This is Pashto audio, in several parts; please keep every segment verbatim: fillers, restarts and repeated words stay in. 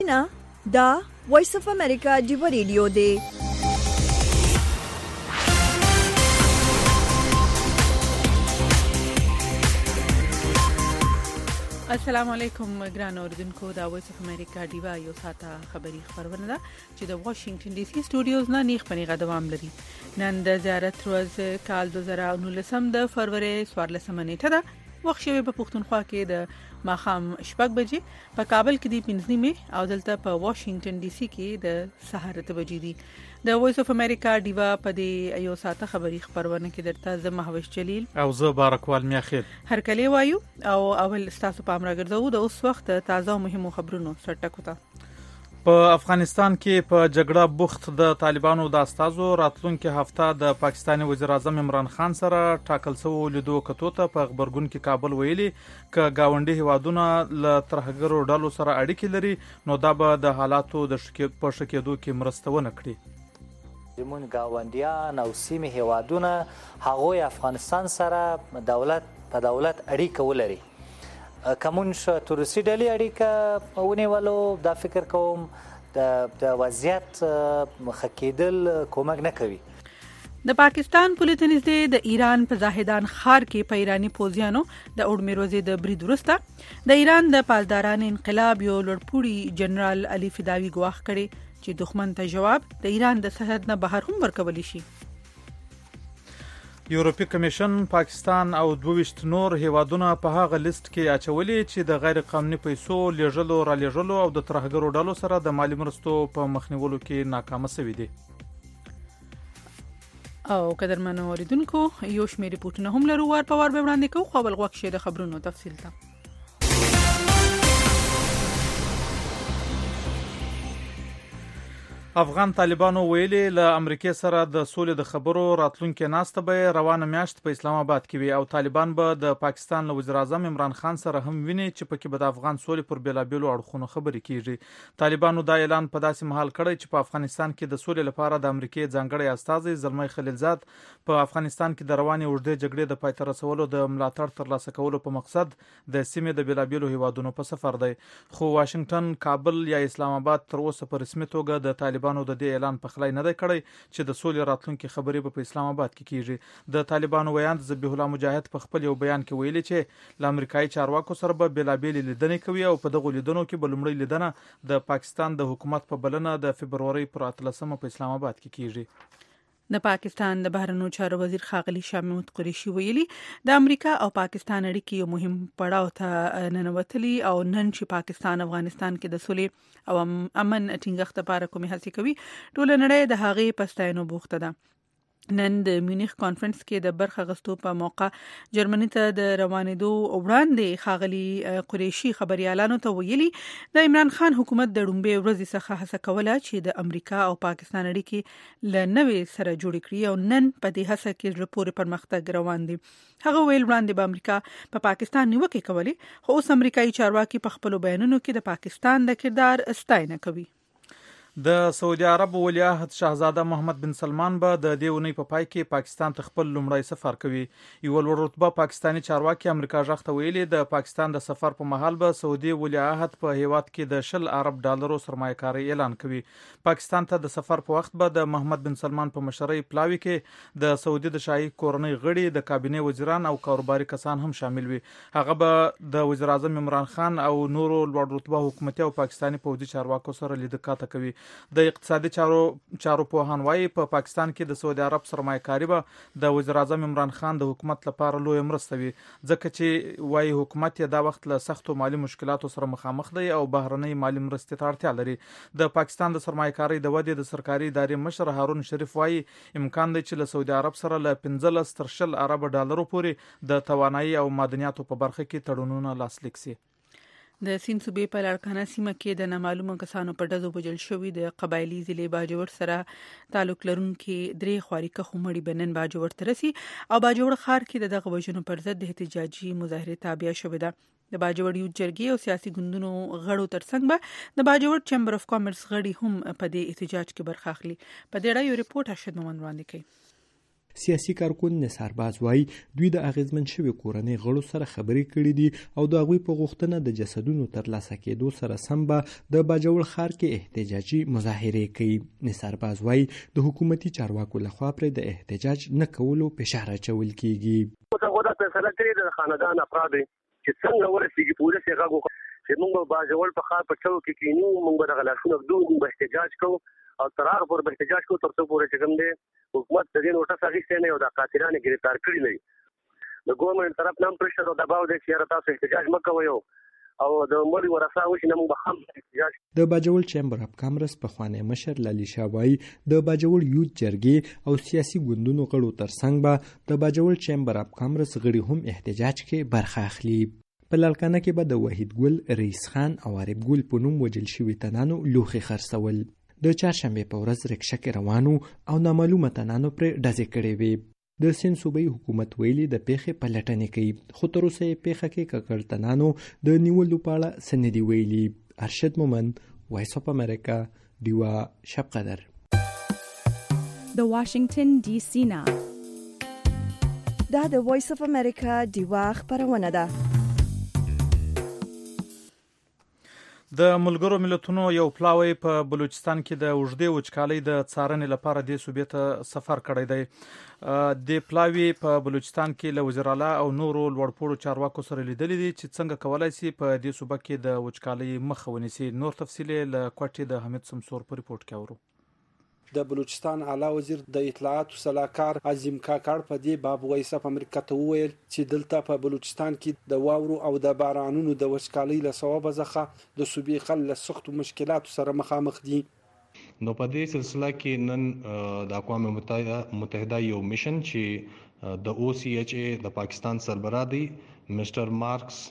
نه دا وایس اف امریکا ډیو ریډیو دی. السلام علیکم ګران اوردونکو، دا وایس اف امریکا ډیوا یو ساته خبری خبرونه ده چې د واشنگټن ډي سي سټوډیوز نه نیخ پنیغه دوام لري. نن د زیارت ورځ کال دوه زره نولسم د فروری څوارلسمه نیټه ده. وخت شوی په پښتونخوا کې د ماخام شپږ بجې، په کابل کې د پنځه نیمه او دلته په واشنگټن ډي سي کې د سهار اته بجې دي. د وایس اف امریکا ډیوا په دې یو ساته خبری خبرونه کې درته زه مهوش جلیل او زه بارکوال میاخیل هر کله وایو او اول ستاسو په امر ګرځو د اوس وخت تازه مهمو خبرونو سرټکو ته. په افغانستان کې په جګړه بوخت د طالبانو د استازو راتلونکي هفته د پاکستاني وزیر اعظم عمران خان سره ټاکل شوی لیدو کتو ته په خبرګون کې کابل ویلي ک گاونډي هوادونه ل ترهګرو ډلو سره اړیکې لري، نو دا به د حالاتو د شکې په شکېدو کې مرسته ونه کړي. زمون گاونډیان او سیمه هوادونه هغوی افغانستان سره دولت په دولت اړیکه ولري. کومون ش تورسي ډلې اړیکه ونیولو دا فکر کوم د وضعیت مخکېدل کومک نه کوي. د پاکستان پولیس نږدې د ایران په زاهدان ښار کې په ایرانی پوځیانو د اورمې ورځې د برید وروسته د ایران د پالداران انقلاب یو لوړپوړي جنرال علي فداوي ګواښ کړي چې دښمن ته جواب د ایران د سرحد نه بهر هم ورکولی شي. یورپی کمیشن پاکستان او دوه نور هیوادونه په هغه لیست کې اچولي چې د غیر قانوني پیسو لیږلو را لیږلو او د ترهګرو ډلو سره د مالی مرستو په مخنیولو کې ناکامه شوي دي. او قدرمنو اوریدونکو، یو شمېر ریپورتونه هم لرو، وار په وار به وړاندې کوو، خو بل غوښ شه د خبرونو تفصیل ته. افغان طالبانو ویلي له امریکای سره د سولې د خبرو راتلونکي ناسته به روانه میاشت په اسلام آباد کې وي او طالبان به د پاکستان له وزیر اعظم عمران خان سره هم ویني چې پکې به د افغان سولې پر بیلابیلو اړخونو خبرې کیږي. طالبانو دا اعلان په داسې مهال کړی چې په افغانستان کې د سولې لپاره د امریکای ځانګړی استازی زلمی خلیلزاد په افغانستان کې د روانې اوږدې جګړې د پای ته رسولو د ملاتړ ترلاسه کولو په مقصد د سیمې د بیلابیلو هیوادونو په سفر دی. خو واشنگټن، کابل یا اسلام آباد تر اوسه په رسمي توګه د طالبانو د دې اعلان په خلای نه دی کړی چې د سولې راتلونکي خبرې په اسلام آباد کې کیږي. د طالبانو ویاند ذبیح الله مجاهد په خپل یو بیان کې ویلي چې له امریکایي چارواکو سره به بیلابیلې لیدنې کوي او په دغو لیدنو کې به لومړی لیدنه د پاکستان د حکومت په بلنه د فبرورۍ پر اتلسمه په اسلام آباد کې کیږي. د پاکستان د بهرنیو چارو وزیر ښاغلي شاه محمود قریشي ویلي د امریکا او پاکستان اړیکې یو مهم پړاو ته ننوتلي او نن چې پاکستان افغانستان کې د سولې او امن ټینګښت لپاره کومې هڅې کوي، ټول نړۍ د هغې په ستاینو بوخته ده. نن د میونخ کانفرنس کې د برخه غستو په موقع جرمني ته د روانېدو وړاندې ښاغلي قریشي خبريالانو ته ویلي د عمران خان حکومت د ډومبې ورځې څخه هڅه کوله چې د امریکا او پاکستان اړیکې له نوې سره جوړې کړي او نن په دې هڅه کې زړه پورې پرمختګ روان دي. هغه ویل وړاندې به امریکا په پاکستان نیوکې کولې، خو اوس امریکایي چارواکي په خپلو بیانونو کې د پاکستان د کردار ستاینه کوي. د سعودي عرب ولیعهد شاهزاده محمد بن سلمان به د دې اونۍ په پای کې پاکستان ته خپل لومړی سفر کوي. یو لوړ رتبه پاکستاني چارواکي امریکا ژغ ته ویلي د پاکستان د سفر په مهال به سعودي ولیعهد په هیواد کې د شل ارب ډالرو سرمایه‌کاري اعلان کوي. پاکستان ته د سفر په وخت به د محمد بن سلمان په مشرۍ پلاوي کې د سعودي د شاهي کورنۍ غړي، د کابینې وزیران او کاروباري کسان هم شامل وي. هغه به د وزیر اعظم عمران خان او نورو لوړ رتبه حکومتي او پاکستاني پوځي چارواکو سره لیدکاته کوي. د اقتصادي چارو چارو پوهان وايي په پا پاکستان کې د سعودي عرب سرمایه‌کاري به د وزیر اعظم عمران خان د حکومت لپاره لوی مرسته وي، ځکه چې وايي حکومت یې دا وخت له سختو مالی مشکلاتو سره مخامخ دی او بهرنۍ مالی مرستې ته اړتیا لري. د پاکستان د سرمایه‌کاري د ودې د سرکاري ادارې مشر هارون شریف وايي امکان دی چې له سعودي عرب سره له پنځلس تر شل ارب ډالرو پورې د توانایي او معدنیاتو په برخه کې تړونونه لاسلیک شي. د سیند صوبې په لاړکانه سیمه کې د نامعلومو کسانو په ډزو وژل شوي د قبایلي ضلع باجوړ سره تعلق لرونکي درې خواري کخومړي بنن باجوړ ته رسي او باجوړ ښار کې د دغه وژنو پر ضد د احتجاجي مظاهرې تابع شوې ده. د باجوړ یو جرګې او سیاسي ګوندونو غړو ترڅنګ به د باجوړ چیمبر اف کامرس غړي هم په دې احتجاج کې برخه اخلي. په دې اړه یو ریپورت ارشد مومن وړاندې کوي. سیاسي کارکون نثار باز وایي دوی د اغیزمن شوي کورنۍ غړو سره خبرې کړې دي او د هغوی په غوښتنه د جسدونو ترلاسه کېدو سره سم به د باجوړ ښار کې احتجاجي مظاهرې کوي. نثار باز وایي د حکومتي چارواکو لخوا پرې د احتجاج نه کولو فشار اچول کیږي. دا فیصله کړې د خاندان افراد چې څنګه ورسېږي پولیس یې غږ وکړي چې موږ به باجوړ په ښار په چوک کې کینو، موږ به دغه لاسونه ږدو، موږ به احتجاج کوو او تر هغه پورې به احتجاج کوو تر څو پورې چې کوم دی حکومت د دې نوټس اخیستی نه وي او دا قاتلان یې ګرفتار کړي نه وي. د ګورنمنټ طرف نه هم پرېشر او دباو دی چې یاره تاسو احتجاج مه کوئ او د مړي ورثه وشي نه موږ به هم احتجاج. د باجوړ چیمبر اف کامرس پخوانی مشر لالی شاه وایي د باجوړ یوت جرګې او سیاسي ګوندونو غړو ترڅنګ به د باجوړ چیمبر اف کامرس غړي هم احتجاج کې برخه اخلي. په لالکانه کې به د وحید ګل، رئیس خان او عارف ګل په نوم وجل شوي تنانو لوښي خرڅول. د چهارشنبې په ورځ رکشکې روانو او نامعلومه تنانو پرې ډزې کړې وې. د سند صوبایي حکومت ویلي د پیښې پلټنې کوي، خو تر اوسه یې پیښه کې ککړ تنانو د نیولو په اړه څه نه دي ویلي. ارشد مومند، وایس اف امریکا، ډیوا شب قدر. د واشنگټن ډي سي نه دا د وایس اف امریکا ډیوا خبرونه ده. د ملګرو ملتونو یو پلاوی په بلوچستان کې د اوږدې وچکالۍ د څارنې لپاره د صوبې ته سفر کړی دی. د پلاوی په بلوچستان کې له وزیر اعلی او نورو لوړپوړو چارواکو سره لیدلي دي چې څنګه کولای شي په دې صوبه کې د وچکالۍ مخه ونیسي. نور تفصیل له کوټې د حمید سمسور په ریپورت کې اورو. د بلوچستان اعلی وزیر د اطلاعاتو صلاحکار عظیم کاکړ په دې باب وایس اف امریکا ته وویل چې دلته په بلوچستان کې د واورو او د بارانونو د وچکالۍ له سببه څخه د صوبې خلک له سختو مشکلاتو سره مخامخ دي. نو په دې سلسله کې نن د اقوام متحده یو میشن چې د او سی ایچ ای د پاکستان سربراہ دی مسټر مارکس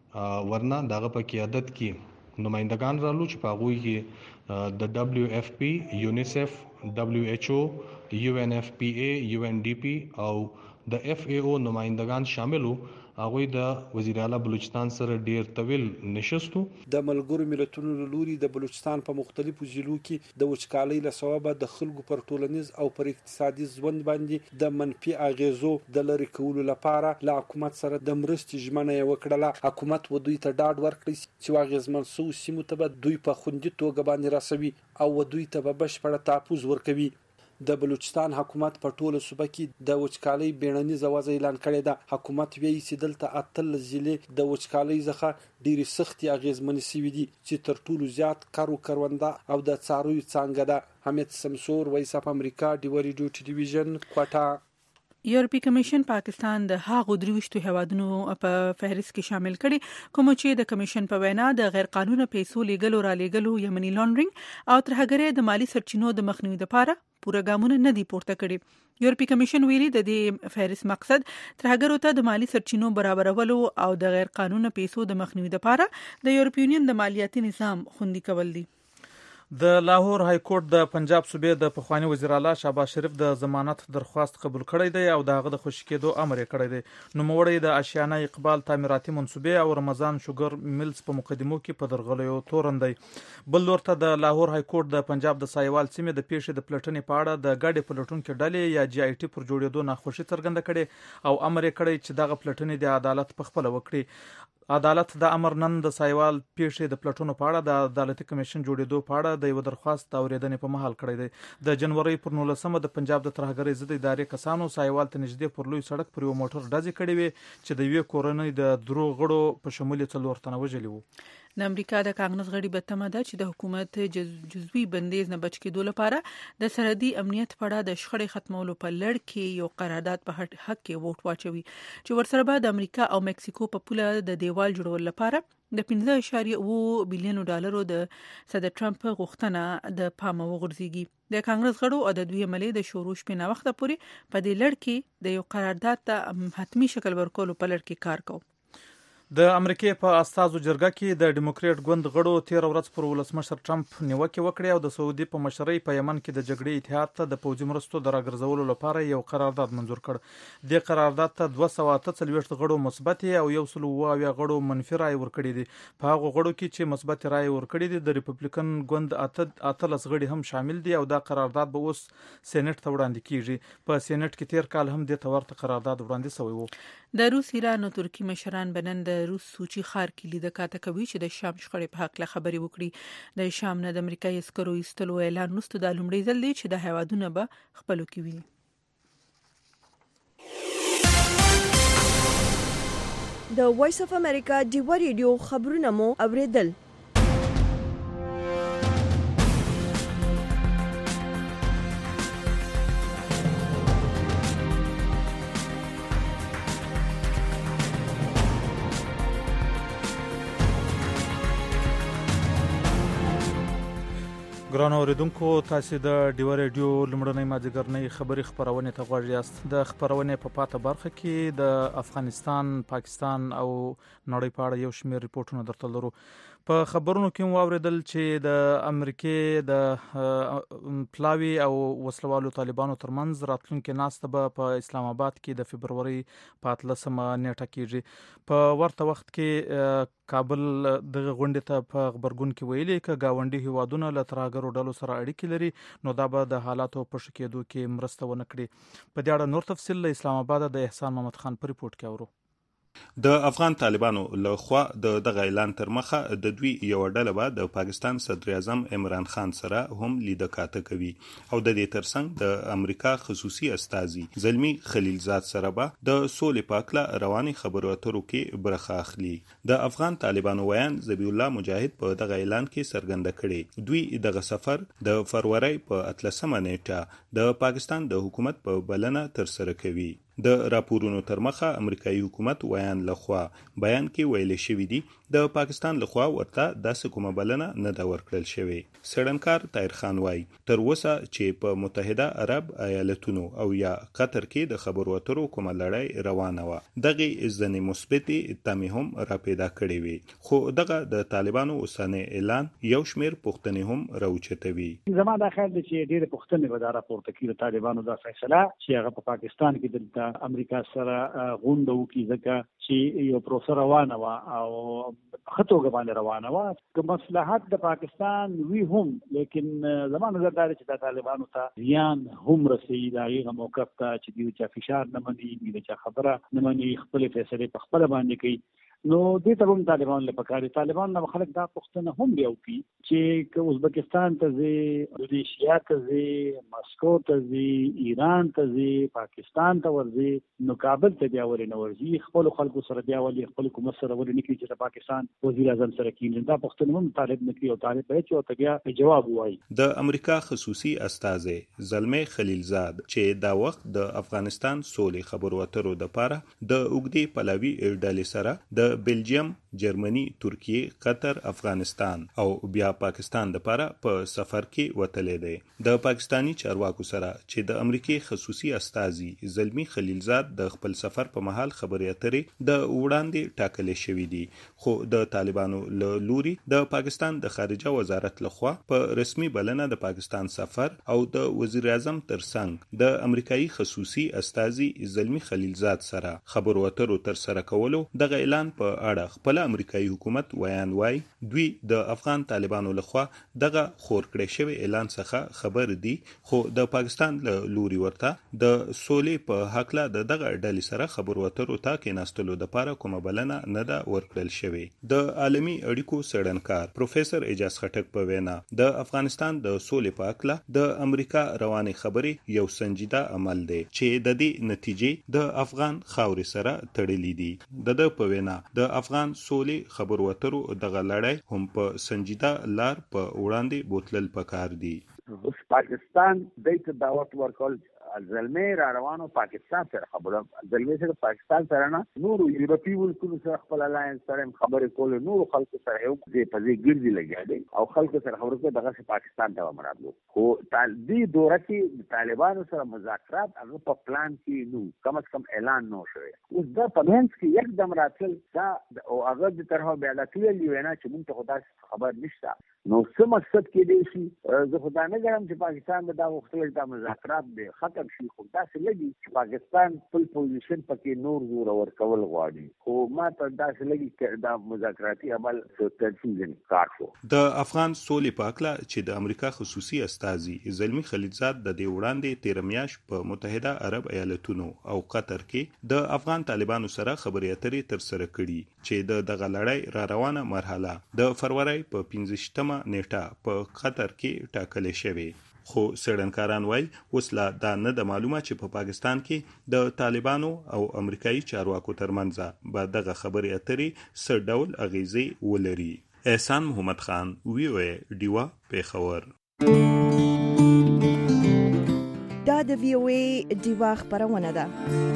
ورنا دغه په قیادت کې نمائندگان رالو چې په هغوی کې د دبلیو ایف پی، یونیسف، دبلیو ایچ او، یو این ایف پی ای، یو این ډی پی او د اف ای او نمائندگان شامل وو. هغوی د وزیر اعلی بلوچستان سره ډیر طویل نشستو. د ملګرو ملتونو له لوري د بلوچستان په مختلفو ضلعو کې د وچکالۍ له سببه د خلکو پر ټولنیز او پر اقتصادي ژوند باندې د منفي اغیزو د لرې کولو لپاره له حکومت سره د مرستې ژمنه یې وکړله. حکومت و دوی ته ډاډ ورکړی چې اغیزمن شوو سیمو ته به دوی په خوندي توګه باندې رسوي او و دوی ته به بشپړه تحفظ ورکوي. د بلوچستان حکومت په ټوله صوبه کې د وچکالۍ بیړنیزه وضع اعلان کړې ده. حکومت وایي چې دلته اتلس ضلعې د وچکالۍ څخه ډېرې سختې اغیزمنې شوي دي چې تر ټولو زیات کرو کرونده او د څارویو څانګه ده. حمید سمسور، وایس اف امریکا، ډیوا ریډیو ټلویزیون، کوټه. یورپی کمیشن پاکستان د هغو درويشتو هیوادونو په فهرست کې شامل کړي کوم چې د کمیشن په وینا د غیر قانوني پیسو لیږلو را لیږلو یا منی لانډرینګ او ترهګرۍ د مالی سرچینو د مخنیوي لپاره پوره ګامونه نه دي پورته کړي. یورپی کمیشن ویلي د دې فهرست مقصد ترهګرو ته د مالی سرچینو برابرولو او د غیر قانوني پیسو د مخنیوي لپاره د یورپی یونین د مالیاتي نظام خوندي کول دي. د لاهور های کورټ د پنجاب صوبې د پخوانی وزیر اعلی شهباز شریف د ضمانت درخواست قبول کړی دی او دغه د خوشی کېدو امر یې کړی دی. نوموړی د آشیانه اقبال تعمیراتي منصوبې او رمضان شوګر میلز په مقدمو کې په درغلیو تورن دی. بل لور ته د لاهور های کورټ د پنجاب د سایوال سیمې د پیښې د پلټنې په اړه د ګاډي پلټونکو ډلې یا جی آی ټي پر جوړېدو ناخوشي څرګنده کړي او امر یې کړی چې دغه پلټنې د عدالت په خپل وکړي. عدالت د امر نن د سایوال پیښې د پلټونو په اړه د عدالتي کمیشن جوړېدو په اړه د یو درخواست اوریدنې په محل کړی دی. د جنوري پر نولسمه د پنجاب د ترهګرۍ ضد ادارې کسانو سایوال ته نږدې پر لوی سړک پر یو موټر ډزې کړې وې چې د یوې کورنۍ د درو غړو په شمول څلور تنه وژلي وو. د امریکا د کانګرس غړي به تمه ده چې د حکومت جزوي بندیز نه بچ کېدو لپاره د سرحدي امنیت په اړه د شخړې ختمولو په لړ کې یو قرارداد په حق کې ووټ واچوي چې ورسره به د امریکا او مکسیکو په پوله د دیوال جوړولو لپاره د پنځه اعشاریه اووه بلین ډالرو د صدر ټرمپ غوښتنه د پامه وغورځيږي. د کانګرس غړو او د دوی عملي د شروع شپې نه وخت پورې په دې لړ کې د یو قرارداد ته حتمی شکل ورکولو په لړ کې کار کوي. د امریکای په استازو جرګه کې د ډیموکریټ ګوند غړو تیر ورځ پر ولسمشر ټرمپ نیوکه وکړه او د سعودي په مشرۍ په یمن کې د جګړې اتحاد ته د پوځي مرستو د راګرځولو لپاره یو قرارداد منزور کړ. د قرارداد ته دوه سوه اته څلوېښت غړو مثبت او یو سل اووه اویا غړو منفي رائے ورکړي دي. په هغو غړو کې چې مثبت رائے ورکړي دي د ریپبلیکن ګوند اته اتلس غړي هم شامل دي او دا قرارداد به اوس سېنات ته وړاندې کیږي. په سېنات کې تیر کال هم د تورته قرارداد وړاندې شوی وو. د روس ایران او ترکی مشران بنن د روس سوچي ښار کې لیده کاته کوي چې د شام شخړې په حق له خبرې وکړي. د شام نه د امریکایي عسکرو ایستلو اعلان وروسته د لومړي ځل دی چې د هیوادونو به خپلو کې وي. د وایس اف امریکا ډیوا ریډیو خبرونه مو اوریدل. ګران اوریدونکو، تاسو د ډیوا ریډیو لمړنۍ مازیګرنۍ خبري خبرونه ته غوږ یاست. د خبرونه په پاته برخه کې د افغانستان، پاکستان او نړۍ په اړه یو شمېر ریپورتونه درته لرو. په خبرونو کې مو اوریدل چې د امریکای د پلاوی او وسلوالو طالبانو ترمنځ راتلونکي ناسته به په اسلام آباد کې د فبروري په اتلسمه نیټه کېږي. په ورته وخت کې کابل دغه غونډې ته په خبرګون کې ویلي ک گاونډي هیوادونه له ترهګرو ډلو سره اړیکې لري نو دا به د حالاتو په ښه کېدو کې مرسته ونه کړي. په دې اړه نور تفصیل له اسلام آباد د احسان محمد خان په ریپورت کې اورو. د افغان طالبانو له خوا د دغه اعلان تر مخه د دوی یو ډله به د پاکستان صدر اعظم عمران خان سره هم لیده کاته کوي او د دې ترڅنګ د امریکا خصوصي استازي زلمی خلیلزاد سره به د سولې په اړه رواني خبرو اترو کې برخه اخلي. د افغان طالبانو ویان ذبیح الله مجاهد په دغه اعلان کې څرګنده کړي دوی دغه سفر د فروری په اتلسمه نیټه د پاکستان د حکومت په بلنه تر سره کوي. د راپورونو تر مخه امریکایي حکومت ویان لخوا بیان کې ویل شوی دی د پاکستان لخوا ورته داسې کومه بلنه نه دا ورکړل شوی. سړنکار طاهر خان وای تر اوسه چې په متحده عرب ایالتونو او یا قطر کې د خبرو اترو کومه لړۍ روانه و دغه ځنې مثبتې تمې هم را پیدا کړې وي خو دغه د طالبانو اوسنی اعلان یو شمیر پوښتنې هم راوچتوي. زما دا خیال دی چې ډېر پوښتنې به دا راپورته کړي طالبانو دا فیصله چې هغه په پاکستان کې د امریکا سره غونډه وکړي ځکه چې یو پروسه روانه وه او ښه توګه باندې روانه وه که مصلحت د پاکستان وي هم لیکن زما نظر دا دی چې د طالبانو ته زیان هم رسوي د هغې موقف ته چې دوی چا فشار نه مني دوی د چا خبره نه مني خپلې فیصلې په خپله باندې کوي نو دې ته هم طالبان له پکاري. طالبان نه خلک دا پوښتنه هم بیا وکړي چې که ازبکستان ته ځي، ملیشیا ته ځي، مسکو ته ځي، ایران ته ځي، پاکستان ته ورځي نو کابل ته بیا ولې نه ورځي؟ خپلو خلکو سره بیا ولې خپل حکومت سره ولې نه کوي چې د پاکستان وزیر اعظم سره کېني؟ دا پوښتنه هم طالب نه کوي او طالب باید چې ورته بیا جواب ووایي. د امریکا خصوصي استازی زلمی خلیلزاد چې دا وخت د افغانستان سولې خبرو اترو دپاره د اوږدې پلاوي ډلې سره د بلجیم، جرمني، ترکیه، قطر، افغانستان او بیا پاکستان دپاره په سفر کې وتلی دی. د پاکستانی چارواکو سره چې د امریکای خصوصي استازي زلمی خلیلزاد د خپل سفر په مهال خبرې اترې د وړاندې ټاکلې شوې دي خو د طالبانو له لوري د پاکستان د خارجه وزارت لخوا په رسمي بلنه د پاکستان سفر او د وزیر اعظم ترڅنګ د امریکایي خصوصي استازي زلمی خلیلزاد سره خبرو اترو تر سره کولو دغه اعلان په اړه خپل امریکایي حکومت ویان وای دوی د افغان طالبانو لخوا دغه خور کړی شوی اعلان څخه خبر دي خو د پاکستان له لوري ورته د سولې په حق له دغه ډلې سره خبرو اترو ته کېناستلو دپاره کومه بلنه نه ده ورکړل شوې. د عالمي اړیکو څېړنکار پروفیسر اعجاز خټک په وینا د افغانستان د سولې په حق له د امریکا روانې خبرې یو سنجیده عمل دی چې د دې نتیجې د افغان خاورې سره تړلې دي. د ده په وینا د افغان سولې خبرو اترو دغه لړۍ هم په سنجیده لار په وړاندې بوتلل پکار دي. پاکستان دې ته دعوت ورکول زلمه را روانو پاکستان سره خبره زلمه سره پاکستان سره نه نور یورپی ولکونو سره خپل الاینس سره خبرې کول نور خلکو سره یو دې په دې ګرځي لګیا دي او خلکو سره خبره کوي دغه پاکستان ته مرادلو خو دې دوره کې طالبانو سره مذاکرات هغه په پلان کې نو کم از کم اعلان نو شوی اوس دا په منځ کې یکدم راتل دا او هغه د طرحه بیا د کلیل وینا چې موږ ته خدای خبر نشته نو څه مقصد کې دی شي زه خدای نه ګرم چې پاکستان دا وختل دا مذاکرات به ختم شي خو دا څه لګي چې پاکستان خپل پوزیشن پکې نور زور ور کول غواړي خو ما ته دا څه لګي چې دا مذاکراتي عمل څه تنظیم کار شو د افغان سولې پاکلا چې د امریکا خصوصي استازي زلمی خلیلزاد د دې وړاندې تیر میاشت په متحده عرب ایالتونو او قطر کې د افغان طالبانو سره خبرې اترې تر سره کړي چې د دغه لړۍ را روانه مرحله د فروری په پنځه نیټه په قطر کې ټاکل شوی خو سړنکاران وایي اوس لا دا نه د معلومه چې په پا پاکستان کې د طالبانو او امریکایي چارواکو ترمنځ به دغه خبرې اترې څه ډول اغیزې ولري. احسان محمد خان وی او ډیوا پیښور. دا د وی او ای ډیوا خبرونه ده.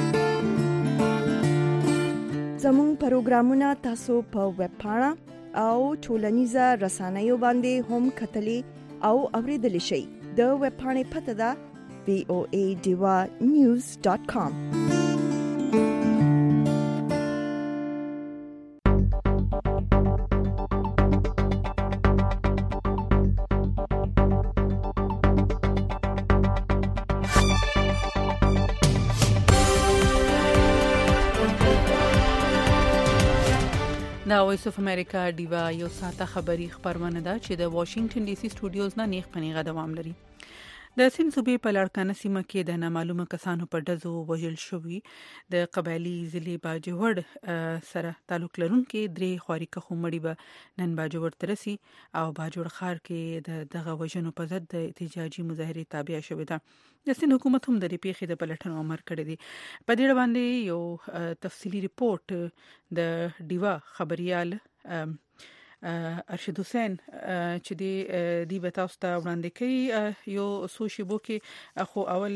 زموږ پروګرامونه تاسو په ویب پاڼه او ټولنیزه رسنیو باندې هم کتلی او اوریدلی شئ. د ویب پاڼې پته ده وی او ای ډیوا نیوز ډاټ کام. دا وایس اف امریکا ډیوا یو ساته خبری خبرونه ده چې د واشنگټن ډي سي سټوډیوز نه نیغ پنیغه دوام لري. د سیند صوبې په لړکانه سیمه کې د نامعلومه کسانو په ډزو وژل شوی د قبایلی ضلع باجوړ سره تعلق لرونکي درې خواريکه خمړي به نن باجوړ ترسي او باجوړ خار کې د دغه وژنو په ضد د احتجاجي مظاهره تابع شوې ده. د سیند حکومت هم د دې پیښې د پلټنو امر کړی دی. په دې باندې یو تفصیلی ریپورت د ډیوا خبريال ارشد حسین چې دی دی به تاسو ته وړاندې کوي یو سوشي بو کې خو اول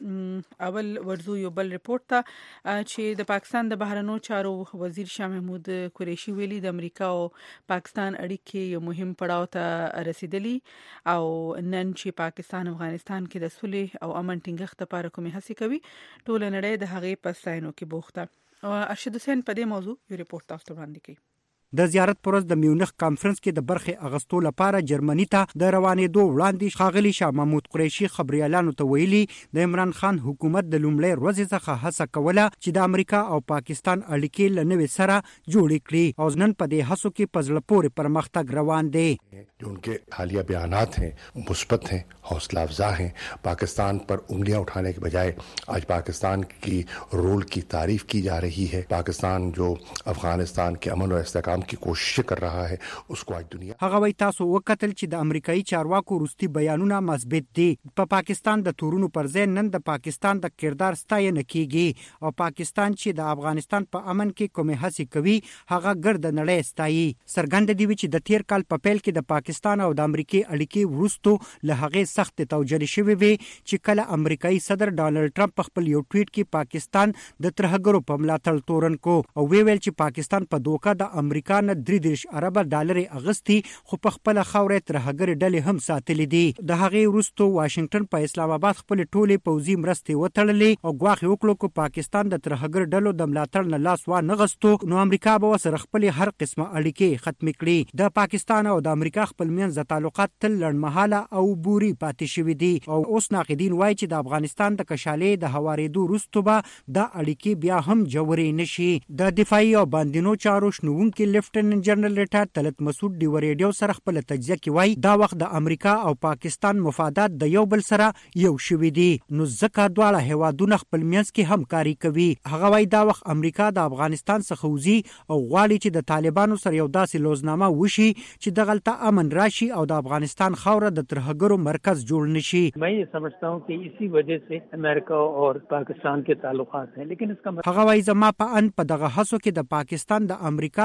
اول ورزو یو بل ریپورت ته چې د پاکستان د بهرنیو چارو وزیر شاه محمود قریشي ویلي د امریکا او پاکستان اړیکې یو مهم پړاو ته رسیدلی او نن چې پاکستان افغانستان کې د صلح او امن ټینګښت لپاره کومې هڅې کوي ټول نړۍ د هغې په ستاینو کې بوخته. ارشد حسین په دې موضوع یو ریپورت تاسو ته وړاندې کوي. د زیارت پرز د میونخ کانفرنس کې د برخې اغستو لپاره جرمني ته د روانېدو وړاندې ښاغلي شاه محمود قریشي خبريالانو ته ویلي د عمران خان حکومت د لومړۍ ورځې څخه هڅه کوله چې د امریکا او پاکستان اړیکې له نوې سره جوړې کړي او نن په دې هڅو کې په زړه پورې پرمختګ روان دی. جو उनके हालिया बयानात हैं मुस्बत हैं, हौसला अफजा हैं. पाकिस्तान पर उंगलियां उठाने के बजाय आज पाकिस्तान की रोल की तारीफ की जा रही है. पाकिस्तान जो अफगानिस्तान के अमन और इस्तेहकाम की कोशिश कर रहा है उसको आज दुनिया هغه وایي تاسو وکتل چې د امریکایي چارواکو روسي بیانونه مثبت دي. په پاکستان د تورونو پر ځای نن د پاکستان د کردار ستاینه کیږي او پاکستان چې د افغانستان په امن کې کومه هڅه کوي هغه ګرد نړۍ ستایي. سرګند دی چې د تیر کال په پیل کې د پاکستان او د امریکای اړیکې ورستو له هغه سخت توجه شوې وي چې کله امریکایي صدر ډانلډ ټرمپ خپل یو ټویټ کې پاکستان د ترهګرو په ملاتړ تورن کو او وی ویل چې پاکستان په دوکه د امریکا نه درې دېرش ارب ډالر اغستی خو په خپل خاورې ترهګر ډلې هم ساتلې دي. د هغه ورستو واشنگټن په اسلام آباد خپل ټوله پوځي مرستې وټړلې او غواخي وکړو کو پاکستان د ترهګر ډلو د ملاتړ نه لاس وا نه غستو نو امریکا به سره خپل هر قسمه اړیکې ختم کړي. د پاکستان او د امریکا خپل منځ تعلقات تل لړمحاله او بوري پاتې شوې دي او اوس ناقدین وایي چې د افغانستان د کشالې د هوارېدو وروسته به د اړیکې بیا هم جوړې نشي. د دفاعي او باندینو چارو شنونکو لیفټننټ جنرال ریټایر طلعت مسعود دی ریډیو سره خپل تجزیه کې وایي دا وخت د امریکا او پاکستان مفادات د یو بل سره یو شوي دي نو ځکه دواړه هیوادونه خپل منځ کې همکاري کوي. هغه وایي دا وخت امریکا د افغانستان څخه وځي او غواړي چې د طالبانو سره یو داسې لوزنامه وشي چې دغلته امن راشي او د افغانستان خاوره د ترهګرو مرکز جوړ نشي. मैं ये समझता हूँ कि इसी वजह से अमेरिका और पाकिस्तान के ताल्लुकात हैं लेकिन इसका هغه وایي زما په ان په دغه هڅو کې د پاکستان د امریکا سره پوره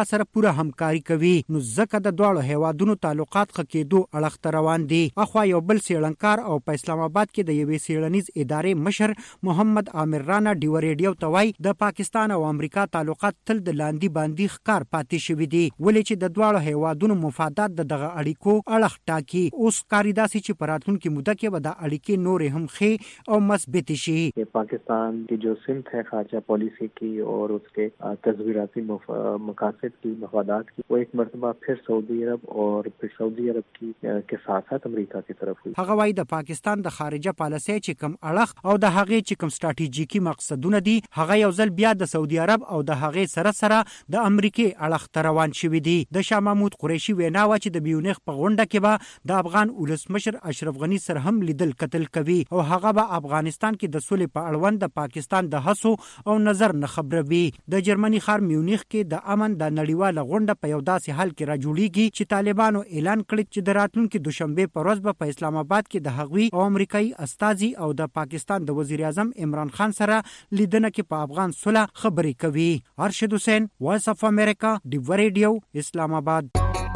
پوره همکاري کوي. نو ځکه د دواړو هیوادونو تعلقات ښه کېدو اړخ ته روان دي. اخوا یو بل څېړنکار او په اسلام آباد کې د یوې څېړنیز ادارې مشر محمد عامر رانا ډیو ریډیو ته وایي د پاکستان او امریکا تعلقات تل د لاندې باندې ښکار پاتې شوي دي، ولې چې د دواړو هیوادونو مفادات د دغه اړیکو اړخ ټاکي. اوس ښکاري داسې چې په راتلونکي موده کې به دا اړیکې نورې هم ښې او مثبتې شي. پاکستان کی جو سمت ہے خارجہ پالیسی کی اور اس کے تصویراتی مقاصد کی مفادات کی وہ ایک مرتبہ پھر سعودی عرب اور پھر سعودی عرب کی کے ساتھ ساتھ امریکا کی طرف ہوئی. هغه وايي د پاکستان د خارجه پالیسۍ چې کوم اړخ او د هغې چې کوم ستراتیژیکي مقصدونه دي هغه یو ځل بیا د سعودي عرب او د هغې سره سره د امریکې اړخ ته روان شوي دي. د شاه محمود قریشي وینا وه چې د بیونیخ په غونډه کې به د افغان ولسمشر اشرف غني سره هم لیدل کتل کوي او هغه به افغانستان کې د سولې په اړوند د پاکستان د هڅو او نظر نه خبروي. د جرمني ښار میونیخ کې د امن د نړیواله غونډه په یو داسې حال کې را جوړیږي چې طالبانو اعلان کړی چې د راتلونکي دوشنبه په ورځ به په اسلام آباد کې د هغوی او امریکایي استازي او د پاکستان د وزیر اعظم عمران خان سره لیدنه کې په افغان صلح خبرې کوي. ارشد حسین، وایس اف امریکا، ډیو ریډیو، اسلام آباد.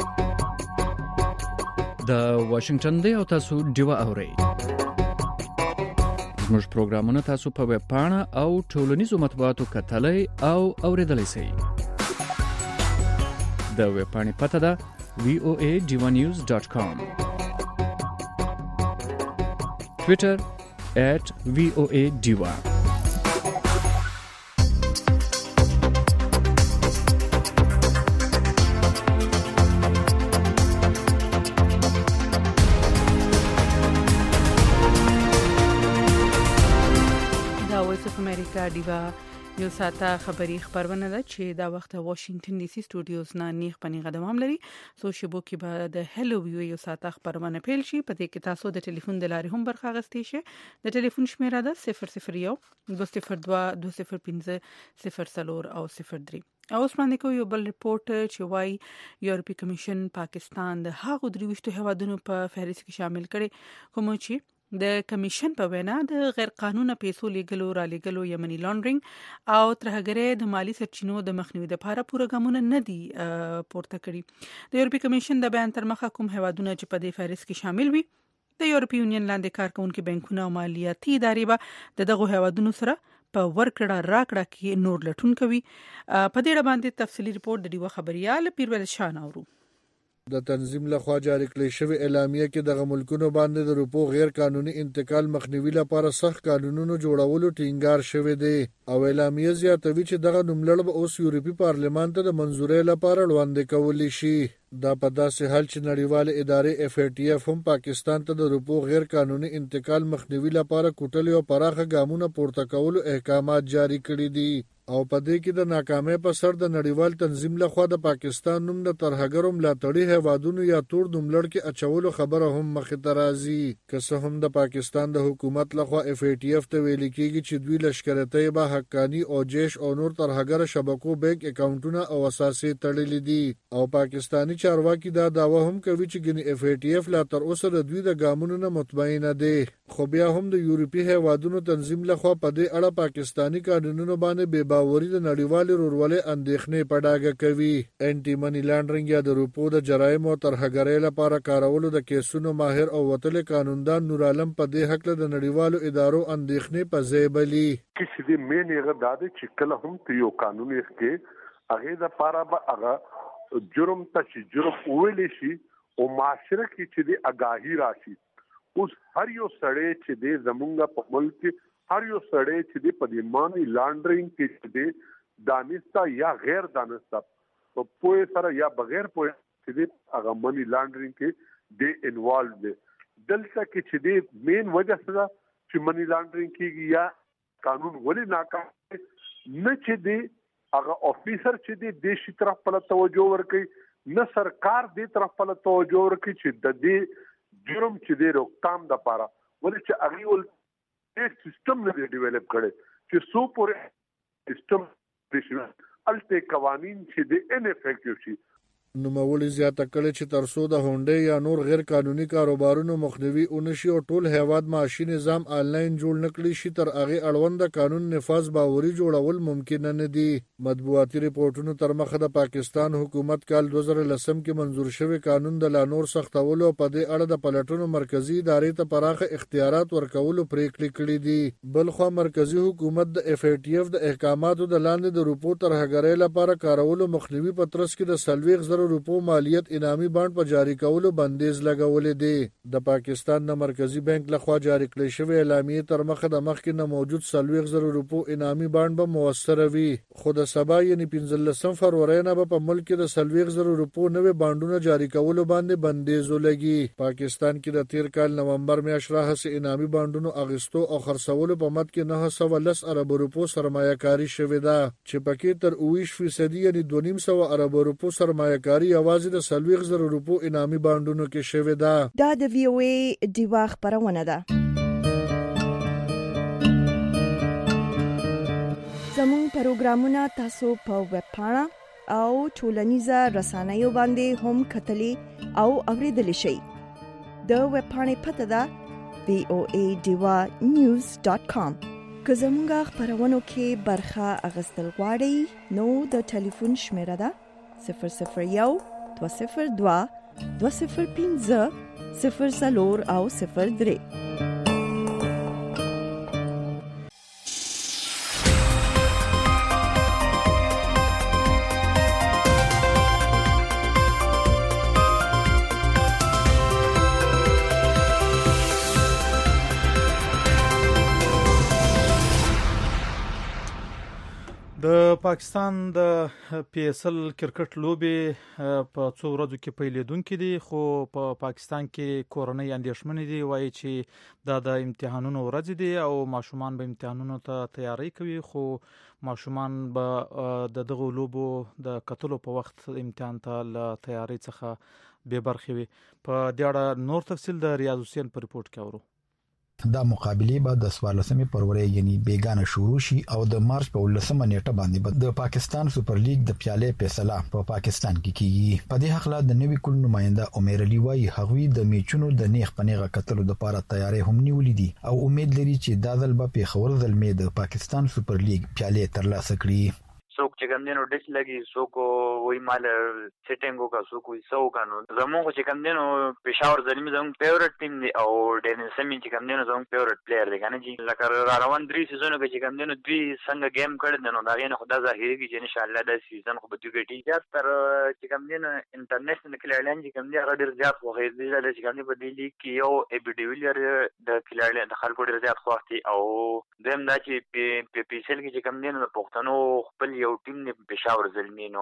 د واشنگټن دی او تاسو ډیو اورئ. زموږ پروګرامونه تاسو په ویب پاڼه او ټولنیزو مطبوعاتو کتلای او اوریدلای شئ. د ویب پاڼې پته ده وی او ای ډیوا نیوز ډاټ کام. ټویټر ایٹ وی او ای ډیوا. امریکا ډیوا یو ساته خبری خبرونه ده چې دا وخت واشنگټن ډي سي سټوډیوز نه نیغ پنیغه دوام لري. سو شبو کې به د هلو ویو یو ساته خبرونه پیل شي. په دې کې تاسو د ټلیفون د لارې هم برخه اخیستئ شئ. د ټلیفون شمیره ده صفر صفر یو دوه صفر دوه دوه صفر پنځه صفر څلور او صفر درې. او اوس باندې کو یو بل ریپورت چې وايي یورپی کمیشن پاکستان د هغو درويشتو هیوادونو په فهرست کې شامل کړي کوم چې د کمیشن په وینا د غیر قانوني پیسو لیږلو را لیږلو یا منی لانډرینګ او ترهګرۍ د مالی سرچینو د مخنیوي لپاره پوره ګامونه نه دي پورته کړي. د یورپی کمیشن د بیان تر مخه کوم هیوادونه چې په دې فهرست کې شامل وي د یورپی یونین لاندې کار کوونکي بانکونه او مالیاتي ادارې به د دغه هیوادونو سره په ورکړه راکړه کې نور لټون کوي. په دې اړه باندې تفصیلی ریپورت د ډیوه خبريال پیرول شان اورو. د تنظیم لخوا جاری کړی شوی اعلامیه کې دغه ملکونو باندې د روپو غیر قانوني انتقال مخنیوي لپاره سخت قانونونو جوړولو ټینګار شوی دی او اعلامیه زیاتوي چې دغه نوملړ به اوس یورپی پارلمان ته د منځورۍ لپاره وړاندې کولی شي. دا په داسې حال چې نړیوال ادارې اف ای ټی اف هم پاکستان ته د روپو غیر قانوني انتقال مخنیوي لپاره کوټلې او پراخه ګامونه پورته کولو احکامات جاری کړي دي او په دې کې د ناکامۍ په سر د نړیوال تنظیم لخوا د پاکستان نوم د ترهګرو ملاتړي هیوادونو یا تور نوملړ کې اچولو خبره هم مخې ته راځي. که څه هم د پاکستان د حکومت لخوا اف ای ټی اف ته ویل کېږي چې دوی لشکرتۍ به حقانی او جیش او نور ترهګر شبکو بانک اکاونټونه او اساسي تړلې دي او پاکستانی چارواکي دا داوا هم کوي چې ګنې اف ای ټی اف لا تر اوسه د دوی د ګامونو نه مطمئن دي. خو بیا هم د یورپی هیوادونو تنظیم لخوا په دې اړه پاکستانی قانونونو باندې بے باوري د نړیوال رورولې اندېښنې په ډاګه کوي. انټي منی لانډرینګ یا د روپو د جرایمو او ترهګرۍ لپاره کارولو د کیسونو ماهر او وتل قانوندان نور عالم په دې حق له د نړیوالو ادارو اندېښنې په ځای بلی. کسی دې مین یې غداده چې کله هم ته یو قانوني کې هغه د لپاره به هغه جرم ته چې جرم ویل شي او معاشره کې چې د آگاهی راشي. اوس هر یو سړی چې د زمونږ په ملک هر یو سړی چې د پدې مانی لانډرینګ کې چې د دانستا یا غیر دانستا په پوهه سره یا بغیر پوهه چې د هغه مانی لانډرینګ کې د انوالو دي. دلته کې چې د مین وجه سره چې مانی لانډرینګ کېږي یا قانون ولې ناکام نه چې د هغه افیسر چې د دیشي طرف په توجه ورکړي نه سرکار دې طرف په توجه ورکړي چې د دې جرم چې د روکتام د لپاره ولې چې هغه ول سیستم نه ډیولپ کړي چې سو پورې سیستم د الته قوانين چې د ان افیکټیو شي نوموړي زیاته کړې چې ترڅو د هونډې یا نور غیر قانوني کاروبارونو مخنیوي ونشي او ټول هیواد معاشي نظام آنلاین جوړ نکړي شي تر هغه اړوند قانون نفاذ باوري جوړول ممکن نه دي. مطبوعاتي ریپورتونو تر مخه د پاکستان حکومت کال دوه زره لسم کې منزور شوی قانون د لا نور سختولو په دې اړه د پلټنو مرکزی ادارې ته پراخه اختیارات ورکولو پریکړې کړې دي. بلخو مرکزی حکومت د اف ای ټی اف د احکاماتو د لاندې د روپو ترهګرۍ لپاره کارولو مخنیوي په ترڅ کې د سلويغ روپو مالیت انعامي بانډ په جاری کولو بندیز لګولې دي. د پاکستان د مرکزی بانک لخوا جاری کړی شوی اعلامیه تر مخه د مخکې نه موجود سلويغ زره روپو انعامي بانډ به موثر وي. خو د سبا یعنی پنځلسم فروری نه په ملک کې د سلويغ زره روپو نوې بانډونه جاری کولو باندې بندیز ولګي. پاکستان کې د تیر کال نومبر میاشت راهیسې انعامي بانډونو اغستو او خرڅولو په مد کې نه سوه لس ارب روپو سرمایه کاری شوې ده چې پکې تر اووه فیصدي یعنی دوه نیم سوه ارب روپو سرمایه کاری یوازې د سلويغ زره روپو انعامي بانډونو کې شوې ده. دا د وی او ای دیوا خبرونه ده. زموږ پروګرامونه تاسو په ویب پاڼه او ټولنیزه رسنیو باندې هم کتلی او اوریدلی شئ. د ویب پاڼې پته ده وی او ای دیوا نیوز ډاټ کام. که زموږ خبرونو کې برخه اخیستل غواړئ نو د ټلیفون شمیره ده صفر صفر یو دوه صفر دوه دوه صفر پنځه صفر څلور او صفر درې. د پاکستان د پی ایس ال کرکټ لوبي په څو ورځو کې پیلېدونکې دي خو په پاکستان کې کورونی اندېښمنې دي وایي چې دا د امتحانونو ورځ دي او ماشومان به امتحانونو ته تیاری کوي خو ماشومان به د دغه لوبو د کتلو په وخت امتحان ته له تیاری څخه بې برخې وي. په دې اړه نور تفصیل د ریاض حسین په ریپورت کې اورو. دا مقابله به د څوارلسمې فروری یعنی بیگانه شروع شي او د مارچ په ولسمه نیټه باندې به د پاکستان سوپر لیګ د پیالې فیصله په پاکستان کې کیږي. په دې حق د نوي کل نماینده عمر علي وايي هغوی د میچونو د نیخ پنیغه کتلو لپاره تیاری هم نیولې دي او امید لري چې دا ځل به په خور زلمې د پاکستان سوپر لیګ پیالې ترلاسه کړي. څوک چې کوم دینو ډیس لګي څوک وای مال سیټینګ وکړ څوک وای سو کانو زموږ چې کوم دینو پېښور زلمی زموږ فیورټ ټیم دی او ډین سمي چې کوم دینو زموږ فیورټ پلیئر دی کنه جی لکه را روان درې سيزونو کې چې کوم دینو دوی څنګه گیم کړل نو دا غي خدا ظاهري کې چې ان شاء الله دا سیزن خو به دوی ګټي زیات تر چې کوم دینو انټرنیشنل کلیرلند چې کوم دی هغه ډیر زیات خو غیر دی چې کوم دی په دې لیګ کې یو ای بي ډیویلر د کلیرلند خلکو ډیر زیات خوښتي او دیم دا چې په پی سیل کې چې کوم دینو د پښتنو خپل یو ټیم نه پېښور زلمینو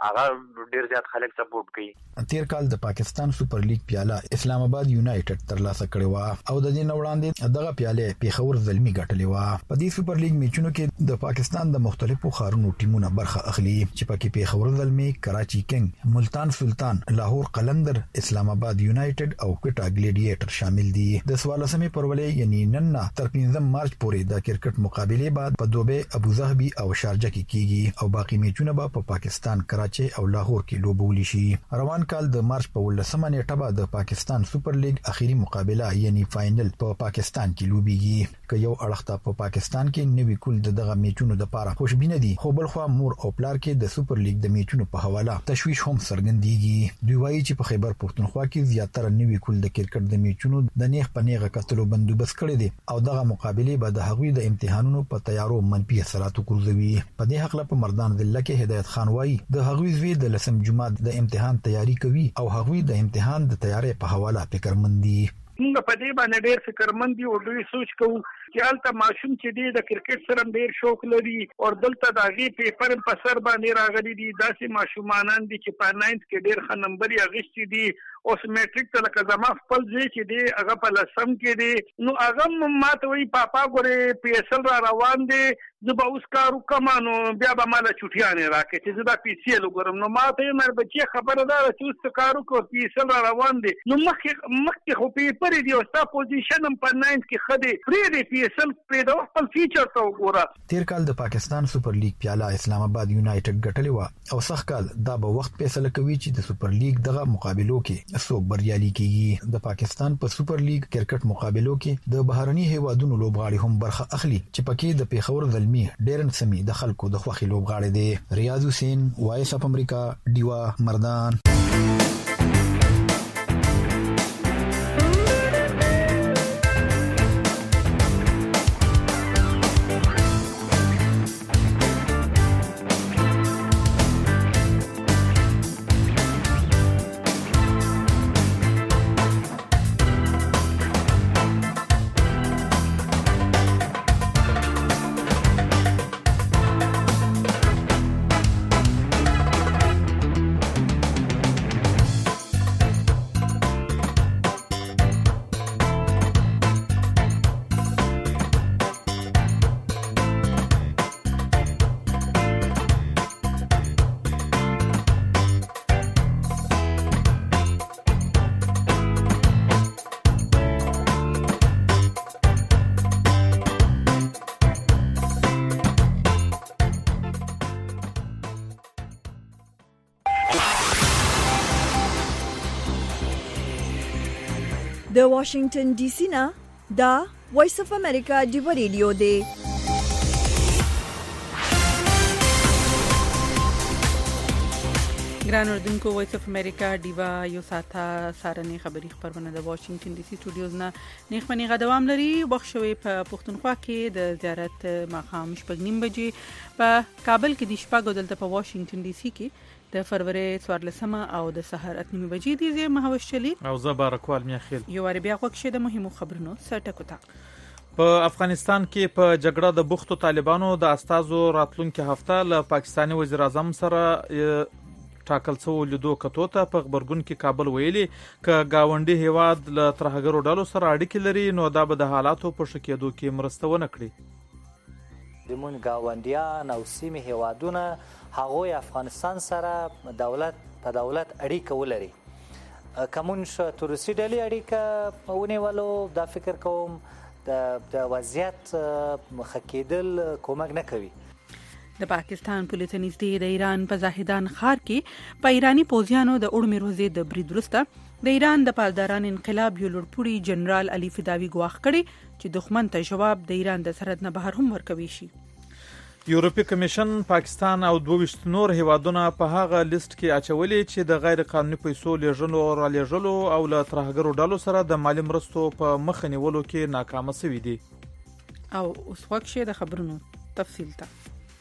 هغه ډیر زیات خلک سپورټ کوي. تیر کال د پاکستان سوپر لیګ پیاله اسلام آباد یونایټډ ترلاسه کړې و او د دې وړاندې دغه پیاله پېښور زلمی ګټلې و. په دې سوپر لیګ میچونو کې د پاکستان د مختلفو ښارونو ټیمونه برخه اخلي چې پکې پېښور زلمی، کراچي کنګ، ملتان سلطان، لاهور قلندر، اسلام آباد یونایټډ او کوټا ګلیډیټر شامل دي. د څوارلسمې فروری یعنی نن نه تر پنځم مارچ پورې د کرکټ مقابله بعد په دوبه، ابوظبي او شارجه کې کیږي او باقي میچونه به په پاکستان کراچي او لاهور کې لوبول شي. روان کال د مارچ په ولسمه نیټه به د پاکستان سوپر لیګ اخیری مقابله یعنی فائنل په پاکستان کې لوبيږي. که یو اړخته په پاکستان کې نوی کول دغه میچونو د لپاره خوشبینه دي خو بلخوا مور او پلار کې د سوپر لیګ د میچونو په حواله تشویش هم څرګندېږي. دوی وایي چې په خیبر پښتونخوا کې زیاتره نوی کول د کرکټ د میچونو د نیغ پنیغه کتلو بندوبست کړی دي او دغه مقابله به د هغوی د امتحانونو په تیارو منفي اثرات وکړي. په دې حق په مردان ضلع کې هدایت خان وایي د هغوی زوی د لسم جمعه د امتحان تیاری کوي او هغوی د امتحان د تیاری په حواله فکرمند دي. موږ په دې باندې ډېر فکرمند دي او دوی سوچ کوو چې هلته ماشوم چې دی د کرکټ سره ډېر شوق لري او دلته د هغې پیپر په سر باندې راغلي دي. داسې ماشومانان دي چې په ناینث کې ډېر ښه نمبر یې اخیستي دي اوس میټریک ته لکه زما خپل ځای چې دی هغه په لسم کې دی نو هغه ماته وایي پاپا ګورې پی ایس ال را روان دی زه به اوس کار وکړم نو بیا به ماله چوټیانې راکړې چې زه دا پی سی ال وګورم نو ما ته یې مېر بچې خبره دا ده چې اوس ته کار وکړو پی ایس ال را روان دی نو مخکې مخکې خو پیپر دی او ستا پوزیشن هم په ناینث کې ښه دی پرېږدې پی ایس ال پرېږده خپل فیچر ته وګوره. تیر کال د پاکستان سوپر لیګ پیاله اسلام آباد یونایټډ ګټلې وه او سخت کال دا به وخت فیصله کوي چې د سوپر لیګ دغه مقابلو کې څوک بریالي کیږي. د پاکستان په سوپر لیګ کرکټ مقابلو کې د بهرني هیوادونو لوبغاړي هم برخه اخلي چې پکې د پیښور زلمی ډیرن سمي د خلکو د خوخي لوبغاړي دي. ریاض حسین وایس اف امریکا دیوا مردان. د واشنگټن ډي سي نه دا وایس اف امریکا دی ریډیو دی. ګران اردوونکو وایس اف امریکا دیوا یو ساته سارنې خبري خبرونه د واشنگټن ډي سي سټوډیوز نه نیخ منی غدوام لري. بخښوي په پښتونخوا کې د زیارت ماخام شپږ نیم بجې په کابل کې د شپږ دلته په واشنگټن ډي سي کې د فروری څوارلسمه او د سحر اته نیمه بجې دي زه مهوش چلی او زه بارکوال میاخیل یو ور بیا وکښه د مهمو خبرونو سرټکو ته. په افغانستان کې په جګړه د بوختو طالبانو د استازو راتلونکي هفته له پاکستاني وزیر اعظم سره ټاکل شو لیدو کتو ته په خبرګون کې کابل ویلي ک گاونډي هیواد له ترهګرو ډلو سره اړیکې لري نو دا به د حالاتو په ښه کېدو کې مرسته ونه کړي. د مون گاونډیان او سیمه هیوادونه هغوی افغانستان سره دولت په دولت اړیکه ولري. کومون شو تورسي ډلې اړیکه ونیولو دا فکر کوم د وضعیت مخکېدل کومک نه کوي. د پاکستان پولیس نږدې د ایران په زاهدان ښار کې په ایرانی پوځیانو د اړمې روزې د برید وروسته د ایران د پالداران انقلاب یو لوړپوړي جنرال علي فداوي ګواښ کړی چې دښمن ته جواب د ایران د سرحد نه بهر هم ورکوي شي. یورپی کمیشن پاکستان او دوه ویشت نور هیوادونه په هغه لیست کې اچولې چې د غیر قانوني پیسو لیږلو او رالیږلو او له ترهګرو ډلو سره د مالی مرستو په مخ نیولو کې ناکام شوي دي. او اوس وخت د خبرونو تفصیل ته.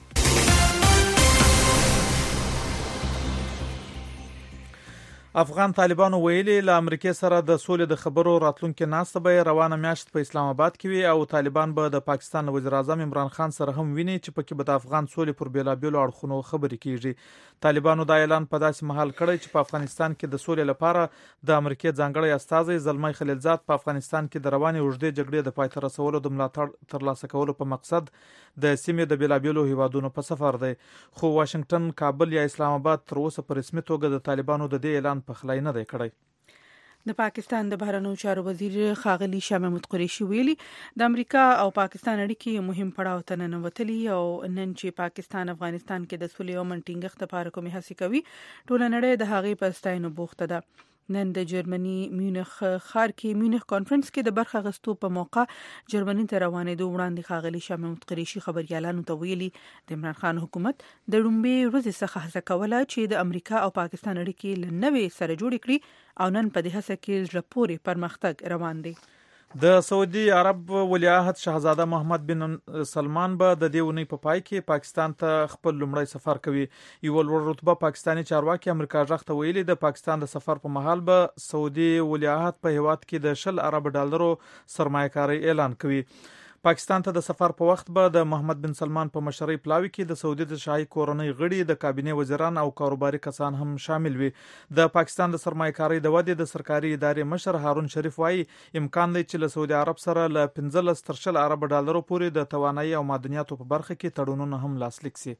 افغان طالبانو ویلي له امریکای سره د سولې د خبرو راتلونکي ناسته به روانه میاشت په اسلام آباد کې وي او طالبان به د پاکستان وزیر اعظم عمران خان سره هم ویني چې پکې به د افغان سولې پر بیلابیلو اړخونو خبرې کیږي. طالبانو دا اعلان په داسې مهال کړی چې په افغانستان کې د سولې لپاره د امریکای ځانګړی استازی زلمی خلیلزاد په افغانستان کې د روانې اوږدې جګړې د پای ته رسولو د ملاتړ ترلاسه کولو په مقصد د سیمې د بیلابیلو هیوادونو په سفر دی. خو واشنگټن، کابل یا اسلام آباد تر اوسه په رسمي توګه د طالبانو د دې اعلان په خلای نه دی کړی. د پاکستان د بهرنیو چارو وزیر ښاغلي شاه محمود قریشي ویلي د امریکا او پاکستان اړیکې مهم پړاو ته ننوتلي او نن چې پاکستان افغانستان کې د سولې او منټینګښت لپاره کومې هڅې کوي ټول نړۍ د هغې په ستاینو بوخته ده. نن د جرمني میونخ ښار کې میونخ کانفرنس کې د برخه غستو په موقع جرمني ته روانېدو وړاندې ښاغلي شاه محمود قریشي خبريالانو ته ویلي د عمران خان حکومت د لومړۍ ورځې څخه هڅه کوله چې د امریکا او پاکستان اړیکې له نوې سره جوړې کړي او نن په دې هڅه کې زړه پورې پرمختګ روان دی. د سعودي عرب ولیعهد شاهزاده محمد بن سلمان به د دې ونې په پای کې پاکستان ته خپل لومړی سفر کوي. یو لوړ رتبه پاکستانی چارواکي امریکا ځخ ته ویلي د پاکستان د سفر په مهال به سعودي ولیعهد په هیواد کې د شل ارب ډالرو سرمایه‌کاري اعلان کوي. پاکستان ته د سفر په وخت به د محمد بن سلمان په مشرۍ پلاوي کې د سعودي د شاهي کورنۍ غړي د کابینې وزیران او کاروباري کسان هم شامل وي. د پاکستان د سرمایه‌کارۍ د ودې د سرکاري ادارې مشر هارون شریف وايي امکان دی چې له سعودي عرب سره له پنځلس تر شل ارب ډالرو پورې د توانایي او معدنیاتو په برخه کې تړونونه هم لاسلیک شي.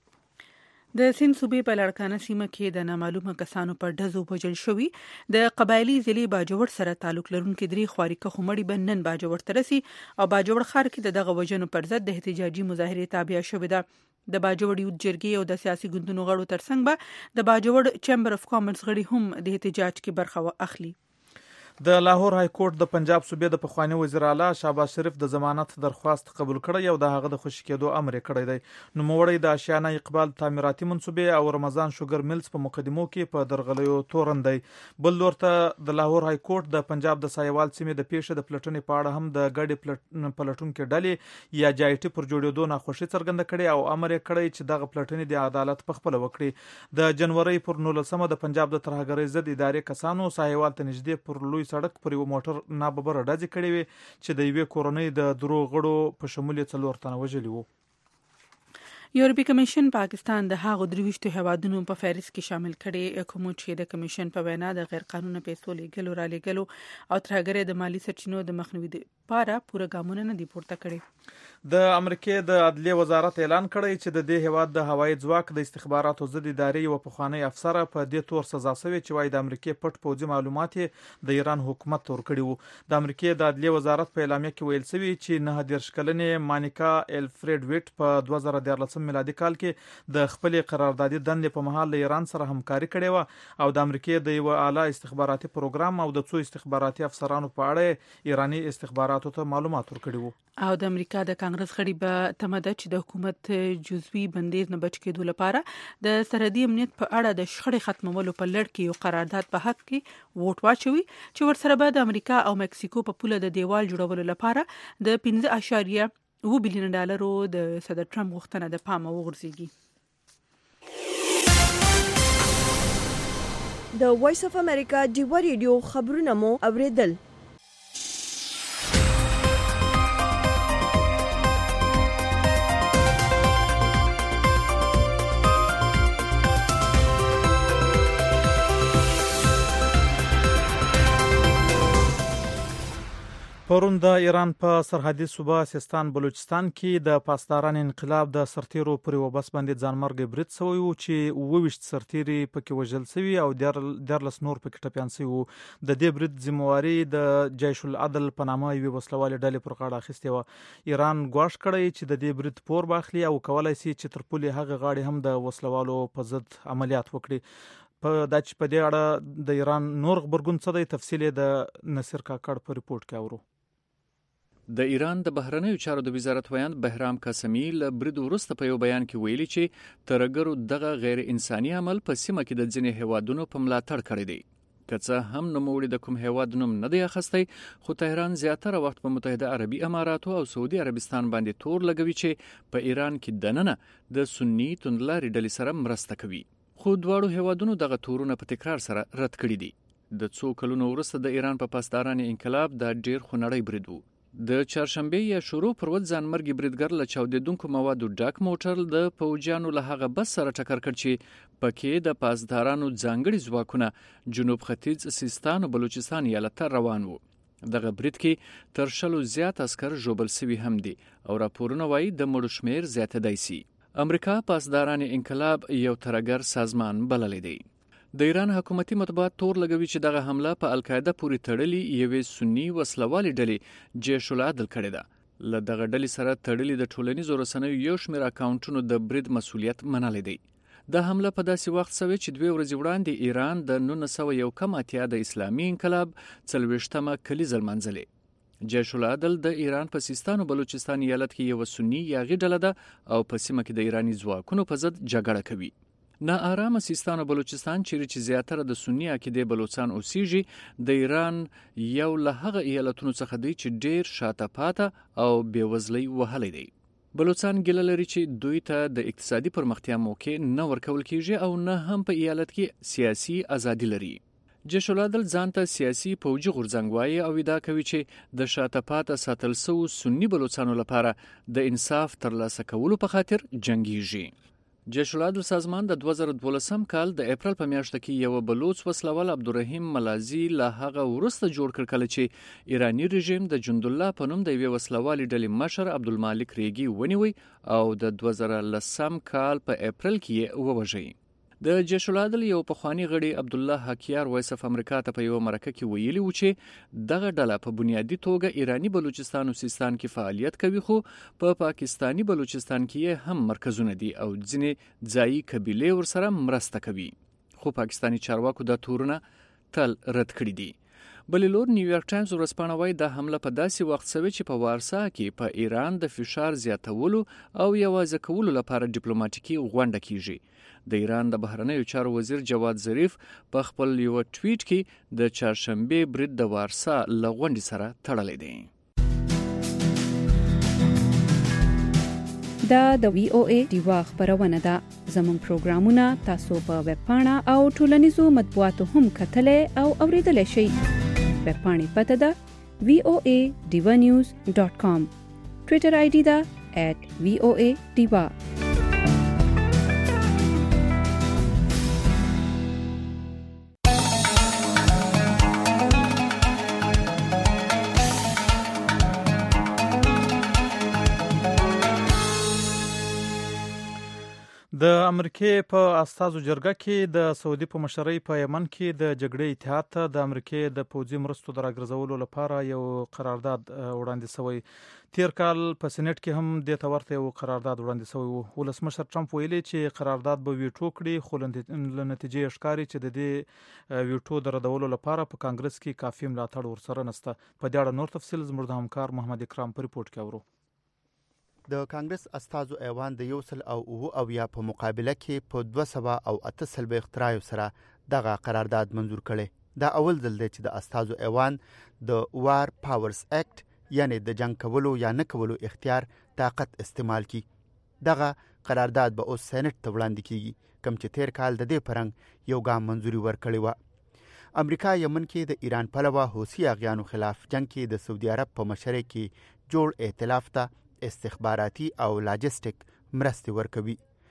د سند صوبې په لړکانه سیمه کې د نامعلومه کسانو پر ډزو وژل شوي د قبایلی ضلع باجوړ سره تعلق لرونکي درې خوارکه خمړي بنن باجوړ ترسي او باجوړ ښار کې د دغه وژنو پر ضد د احتجاجي مظاهره تابع شوې ده. د باجوړ یو جرګې او د سیاسي ګوندونو غړو ترڅنګ به د باجوړ چیمبر اف کامرس غړي هم د احتجاج کې برخه اخلي. د لاهور های کورټ د پنجاب صوبې د پخوانی وزیر اعلی شهباز شریف د ضمانت درخواست قبول کړی او د هغه د خوشی کېدو امر کړی دی. نوموړی د آشیانه اقبال تعمیراتي منصوبې او رمضان شوګر ملز په مقدمو کې په درغلیو تورن دی. بل لورته د لاهور های کورټ د پنجاب د سایوال سیمې د پیښې د پلټنې په اړه هم د ګډې پلټونکو ډلې یا جی آی ټي پر جوړېدو ناخوشي څرګنده کړې او امر کړی چې دغه پلټنې د عدالت په خپل وکړي. د جنوري پر نولسمه د پنجاب د ترهګرۍ ضد ادارې کسانو سایوال ته نږدې پر لوی سړک پر یو موټر ناببره ډزې کړې وي چې د یوې کورنۍ د درو غړو په شمول څلور تنه وژلي وو. یورپی کمیشن پاکستان د هغو درويشتو هوادونو په فهرست کې شامل کړي کوم چې د کمیشن په وینا د غیر قانوني پیسو لیږلو را لیږلو او ترهګرۍ د مالی سرچینو د مخنیوي لپاره پوره ګامونه نه دي پورته کړي. د امریکای د عدلیه وزارت اعلان کړی چې د دې هواد د هوایي ځواک د استخباراتو ضد ادارې یو پخوانی افسر په دې تور سزا شوی چې وايي د امریکای پټ پوځي معلومات د ایران حکومت ور کړی وو. د امریکای د عدلیه وزارت په اعلامیه کې ویل شوی چې نه دیرش کلنې مانیکا الفرید ویټ په دوه زره دیارلسم میلادي کال کې د خپل قراردادي دندې په مهال له ایران سره همکاري کړې و او د امریکای د یو اعلی استخباراتي پروګرام او د څو استخباراتي افسرانو په اړه ایرانی استخباراتو ته معلومات ورکړي وو. او د امریکا د کانګرس غړي به تمده چې د حکومت جزوي بندیز نه بچ کېدو لپاره د سرحدي امنیت په اړه د شخړې ختمولو په لړ کې یو قرارداد په حق کې ووټ واچوي چې ورسره به د امریکا او مکسیکو په پوله د دیوال جوړولو لپاره د پنځه اعشاریه اووه بلین ډالرو د صدر ټرمپ غوښتنه د پامه وغورځيږي. د وایس اف امریکا ډیو ریډیو خبرونه مو اوریدل. پرون د ایران په سرحدي صوبه سیستان بلوچستان کې د پاسداران انقلاب د سرتیرو پر وبس باندې ځانمرګ برید شوی و چې اووه سرتیري پکې وژل شوی او دیارلس نور پکې ټپيان شوی وو. د دې برید ذمہواری د جیش العدل په نامه یو وسلوال ډلې پر غاړه اخیستې و. ایران ګواښ کړی چې د دې برید پور باخلي او کولای شي چې تر پولې هغه غاړي هم د وسلوالو په ضد عملیات وکړي. په داچ په دې اړه د ایران نور خبرګون څه دی تفصیل د نصر کاکړ په ریپورت کې اورو. د ایران د بهرنیو چارو د وزارت ویاند بهرام قاسمی له برید وروسته په یو بیان کې ویلي چې ترهګرو دغه غیر انساني عمل په سیمه کې د ځینې هیوادونو په ملاتړ کړی دی. که څه هم نوموړي د کوم هیواد نوم نه دی اخیستی خو تهران زیاتره وخت په متحده عربي اماراتو او سعودي عربستان باندې تور لګوي چې په ایران کې دننه د سنی توندلاري ډلې سره مرسته کوي. خو دواړو هیوادونو دغه تورونه په تکرار سره رد کړي دي. د څو کلونو وروسته د ایران په پاسداران انقلاب د ډیر خونړی برید وو. د چهارشنبه یا شروع پر ورځ ځانمرګي بریدګر له چاودیدونکو موادو ډک موټر د پوجانو له هغه بس سره ټکر کړ چې پکې د پاسدارانو ځانګړي ځواکونه جنوب ختیځ سیستان او بلوچستان ایالت روان وو. دغه برید کې تر شلو زیات عسكر ژوبل شوي هم دي او راپورونه وایي د مړو شمیر زیاتېدای شي. امریکا پاسداران انقلاب یو ترهګر سازمان بللی دی. د ایران حکومتي مطبوعات تور لګوي چې دغه حمله په القاعده پورې تړلې یوې سنی وسلوالې ډلې جیش العدل کړې ده. له دغه ډلې سره تړلې د ټولنیزو رسنیو یو شمېر اکاونټونو د برید مسؤلیت منلی دی. دا حمله په داسې وخت شوې چې دوه ورځې وړاندې ایران د نولس سوه یو کم اتیا د اسلامي انقلاب څلوېښتمه کلیزه لمانځلې. جیش العدل د ایران په سیستان او بلوچستان ایالت کې یو سنی یاغي ډله ده او په سیمه کې د ایرانی ځواکونو په ضد جګړه کوي. نا آرام سیستان او بلوچستان چیرې چې زیاتره د سنی عقیدې بلوچستان اوسېږي د ایران یو له هغه ایالتونو څخه دی چې ډیر شاته پاته او بېوزلۍ وهلی دی. بلوچستان ګیله لري چې دوی ته د اقتصادي پرمختیا موقع نه ورکول کیږي او نه هم په ایالت کې سیاسي ازادي لري. جيش العدل ځان ته سیاسي پوجي غورځنګ وایي او ادعا کوي چې د شاته پاته ساتل سو سنی بلوچستانو لپاره د انصاف ترلاسه کولو په خاطر جنگيږي. جيش العدل سازمان د دوه زره دولسم کال د اپریل په میاشت کې یو بلوچ وسلوال عبدالرحیم ملازی له هغه ورسته جوړ کړ کله چې ایرانی رژیم د جند الله په نوم د یوې وسلوالې ډلې مشر عبدالمالک ریګي ونیوي او د دوه زره لسم کال په اپریل کې ووژي. د جيش العدل یو پخوانی غړي عبد الله حکیار وایس اف امریکا ته په یو مرکه کې ویلي و چې دغه ډله په بنیادی توګه ایرانی بلوچستان او سیستان کې فعالیت کوي خو په پا پاکستانی بلوچستان کې هم مرکزونه دي او ځینې ځایي قبیلې ورسره مرسته کوي خو پاکستانی چارواکو دا تورونه تل رد کړی دي. بللور نیویارک ټایمز ورځپاڼه وايي دا حمله په داسې وخت شوې چې په وارسا کې په ایران د فشار زیاتولو او یوازې کولو لپاره ډیپلوماټیکي غونډه کیږي. د ایران د بهرنیو چارو وزیر جواد ظریف په خپل یو ټویټ کې د چهارشنبه برید د وارسا لغونډې سره تړلې دي. دا د وی او ای دیوا خبرونه ده. زموږ پروګرامونه تاسو په ویب پاڼه او ټولنیزو مطبوعاتو هم کتلې او اوریدلای شئ. ویب پاڼې پته ده وی او ای دیوا نیوز ډاٹ کام. ټویټر آی ډي ده ایٹ وی او ای دیوا. د امریکای په استازو جرګه کې د سعودي په مشرۍ په یمن کې د جګړې اتحاد ته د امریکای د پوځي مرستو د راګرځولو لپاره یو قرارداد وړاندې شوی. تیر کال په سېنات کې هم د تورته یو قرارداد وړاندې شوی و. ولسمشر ټرمپ ویلي چې قرارداد به ویټو کړي خو له نتیجې ښکاري چې د دې ویټو د ردولو لپاره په کانګرس کې کافي ملاتړ ورسره نشته. په دې اړه نور تفصیل زموږ د همکار محمد اکرام په ریپورت کې اورو. د کانګرس استازو ایوان د یو سل او اوه اویا په مقابله کې په دوه سوه او اته سلوي اختراع سره دغه قرارداد منزور کړي. دا اول ځل دی چې د استازو ایوان د وار پاورز اکټ یعنی د جنگ کولو یا نه کولو اختیار طاقت استعمال کی. دغه قرارداد به اوس سېنات ته وړاندې کیږي کوم چې تیر کال د دې پرنګ یو ګام منزوري ورکړی و. امریکا یمن کې د ایران پلوه حوثي اغیانو خلاف جنگ کې د سعودي عرب په مشرۍ کې جوړ ائتلاف ته استخباراتي او لاجستیک مرستې ورکوي.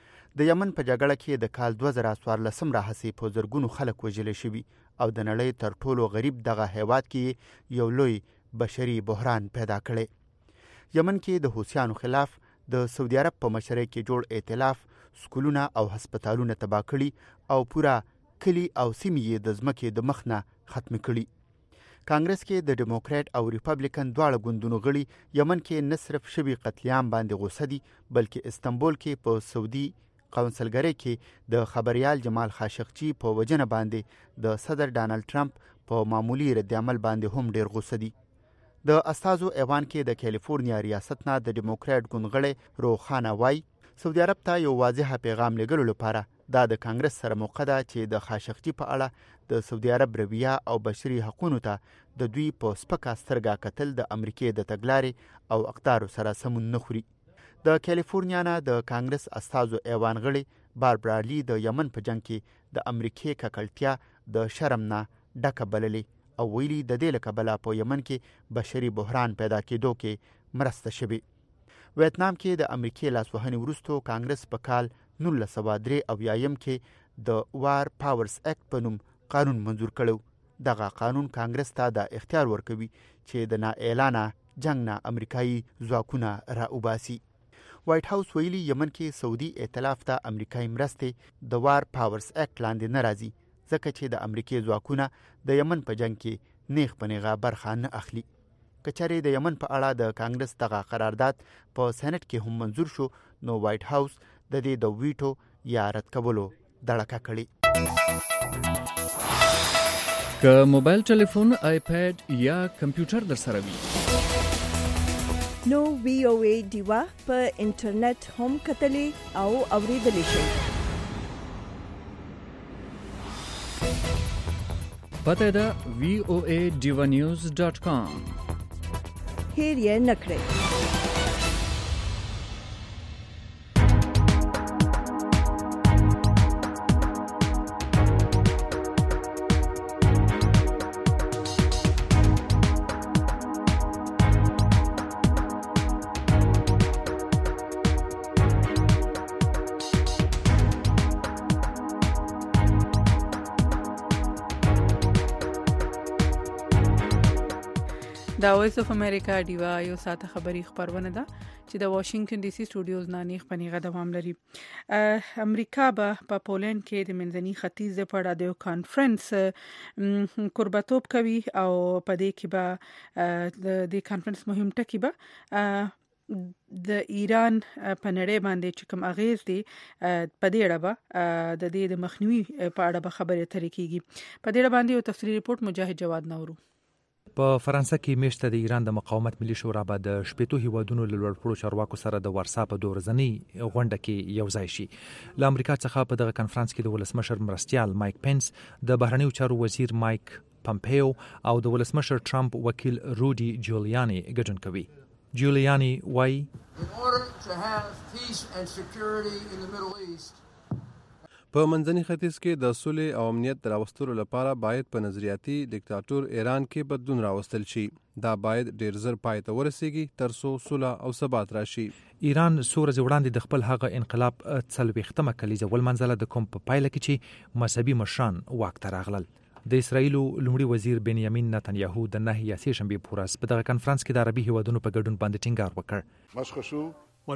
د یمن په جګړه کې د کال دوه زره څوارلسم راهیسې په زرګونو خلک وژل شوي او د نړۍ تر ټولو غریب دغه هیواد کې یو لوی بشري بحران پیدا کړي. یمن کې د حوثیانو خلاف د سعودي عرب په مشرۍ کې جوړ ائتلاف سکولونه او هسپتالونه تباه کړي او پورا کلی او سیمې د ځمکې د مخ نه ختم کړي. کانګرس کې د ډیموکرات او ریپبلیکن دواړه ګوندونو غړي یمن کې نه صرف شوي قتلیام باندې غوسه دي بلکې استنبول کې په سعودي قونسلګرۍ کې د خبريال جمال خاشقجي په وجنه باندې د صدر ډانلډ ټرمپ په معمولی رد عمل باندې هم ډیر غوسه دي. د استازو ایوان کې د کیلیفورنیا ریاست نه د ډیموکرات ګوند غړي روخانه وای سعودي عرب ته یو واضح پیغام لګولو لپاره دا د کانګرس سره موقع ده چې د خاشقجي په اړه د سعودي عرب رویه او بشري حقوقو ته د دوی په سپکا سترګه کتل د امریکای د تګلارې او اقدارو سره سمون نه خوري. د کیلیفورنیا نه د کانګرس استازو ایوان غړي باربرا لی د یمن په جنگ کې د امریکای ککړتیا د شرم نه ډکه بللې او ویلي د دې لکبله په یمن کې بشري بحران پیدا کېدو کې مرسته شوي. ویتنام کې د امریکای لاسوهنې وروسته کانګرس په کال نولس سوه درې اویایم کې د وار پاورز اکټ په نوم قانون منظور کړو. دغه قانون کانګرس ته د اختیار ورکوي چې د نا اعلانه جنگ نه امریکایي ځواکونه را وباسي. وایټ هاوس ویلي یمن کې سعودي ائتلاف ته امریکایي مرستې د وار پاورز اکټ لاندې نه راځي ځکه چې د امریکای ځواکونه د یمن په جنگ کې نیغ په نیغه برخه نه اخلي. کچاري د یمن په اړه د کانګرس دغه قرارداد په سېنات کې هم منظور شو نو وایټ هاوس د دې د ویټو یا رد کولو دړکه کړي. که موبایل ټلیفون آیپاد یا کمپیوټر در سره وي نو وی او ای دیوا په انټرنیټ هم کتلې او اوریدلې شئ. پته ده وی او ای دیوا نیوز ډاٹ کام. هیر یې نکړئ. دا وایس اف امریکا دیوا یو ساته خبری خبرونه ده چې د واشنگټن ډي سي سټوډیوز نه نیغ پنیغه دوام لري. امریکا به په پولند کې د منځني ختیځ په اړه د کانفرنس قربتوب کوي او په دې کې به د کانفرنس مهم ټکی به د ایران په نړۍ باندې چې کوم اغیز دی په دې اړه به د دې د مخنیوي په اړه به خبرې اترې کیږي. په دې اړه باندې یو تفصیلي رپورت مجاهد جواد نورو. په فرانسه کې میشته د ایران د مقاومت ملي شورا به د شپېتو هیوادونو له لوړپوړو چارواکو سره د ورسا په دوه ورځنۍ غونډه کې یو ځای شي. له امریکا څخه په دغه کنفرانس کې د ولسمشر مرستیال مایک پنس، د بهرنیو چارو وزیر مایک پمپیو او د ولسمشر ټرمپ وکیل رودي جولیاني ګډون کوي. جولیاني وایي په منځني ختیځ کې د سولې او امنیت راوستلو لپاره باید په نظریاتي دیکتاتور ایران کې بدلون راوستل شي. دا باید ډیر زر پای ته ورسیږي تر څو سوله او ثبات راشي. ایران څو ورځې وړاندې د خپل هغه انقلاب څلوېښتمه کلیزه ولمنځله د کوم په پایله کې چې مذهبي مشران واک ته راغلل. د اسرایلو لومړي وزیر بنیامین نتنیاهو د نهه یا سې شنبې په ورځ په دغه کنفرانس کې د عربي هیوادونو په ګډون باندې ټینګار وکړ.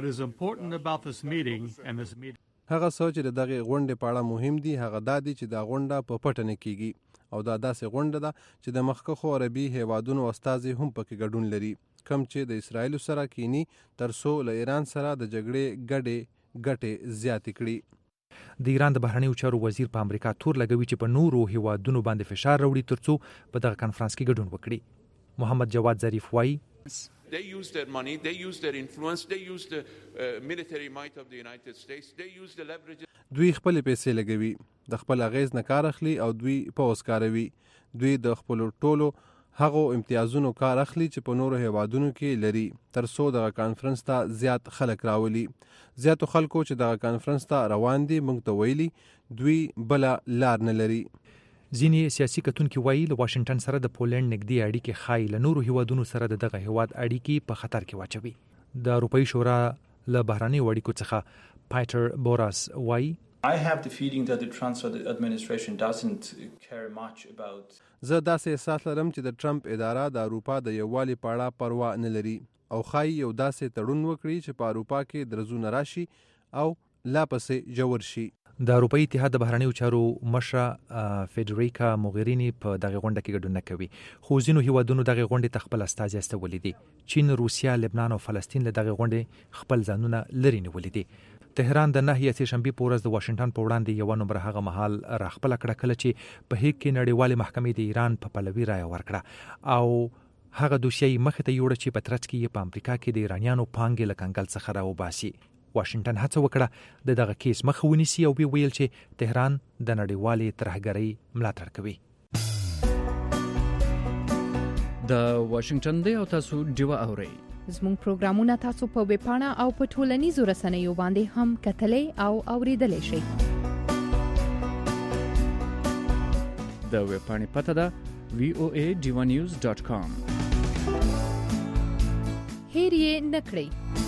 هغه څه چې د دغه غونډې په اړه مهم دي هغه دا دي چې دا غونډه په پټه نه کیږي او دا داسې غونډه ده چې د مخکښو عربي هیوادونو استازي هم پکې ګډون لري، کم چې د اسرایلو سره کینی تر څو له ایران سره د جګړې ګډې ګټې زیاتې کړي. د ایران د بهرنیو چارو وزیر په امریکا تور لګوي چې په نورو هیوادونو باندې فشار راوړي ترڅو په دغه کنفرانس کې ګډون وکړي. محمد جواد ظریف وایي They use their money, they use their influence, they use the uh, military might of the United States, they use the leverage. دوی خپل پیسې لګوي، د خپل اغیز نه کار اخلي او دوی پوس کاروي. دوی د خپل ټولو هغو امتیازونو کار اخلي چې په نورو هیوادونو کې لري تر څو دغه کانفرنس ته زیات خلک راولي. زیاتو خلکو چې دغه کانفرنس ته روان دي موږ ته ویلي دوی بل لار نه لري. ځینې سیاسي کتونکي وایي له واشنگټن سره د پولند نږدې اړیکې ښایي له نورو هیوادونو سره د دغه هیواد اړیکې په خطر کې واچوي. د اروپایي شورا له بهرنیو اړیکو څخه پایټر بوراس وایي I have the feeling that the Trump administration doesn't care much about. زه داسې احساس لرم چې د ټرمپ اداره د اروپا د یووالي په اړه پروا نه لري او ښایي یو داسې تړون وکړي چې په اروپا کې درزونه راشي او لا پسې جوړ شي. د اروپایي اتحاد د بهرنیو چارو مشره فیډریکا موغرینی په دغه غونډه کې ګډون نه کوي، خو ځینو هیوادونو دغه غونډې ته خپل استازي استولي دي. چین، روسیا، لبنان او فلسطین له دغه غونډې خپل ځانونه لري نیولي دي. تهران د نهه یا سې شنبې په ورځ د واشنگټن په وړاندې یو نمبر هغه مهال راخپل کړه کله چې په هیګ کې نړیوالې محکمې د ایران په پلوي رایه ورکړه او هغه دوسیه مخ ته یوړه چې په ترڅ کې په امریکا کې د ایرانیانو پانګې له کنګل څخه راوباسي. واشنگټن هڅه وکړه د دغه کیس مخه ونیسي او ویل چې تهران د نړیوالې ترهګرۍ ملاتړ کوي. د واشنگټن دی او تاسو ډیوا اورئ. زموږ پروګرامونه تاسو په ویب پاڼه او په ټولنیزو رسنیو باندې هم کتلای او اوریدلای شئ. د ویب پاڼې پته ده وی او ای ډیوا نیوز ډاٹ کام. هیر یې نکړئ.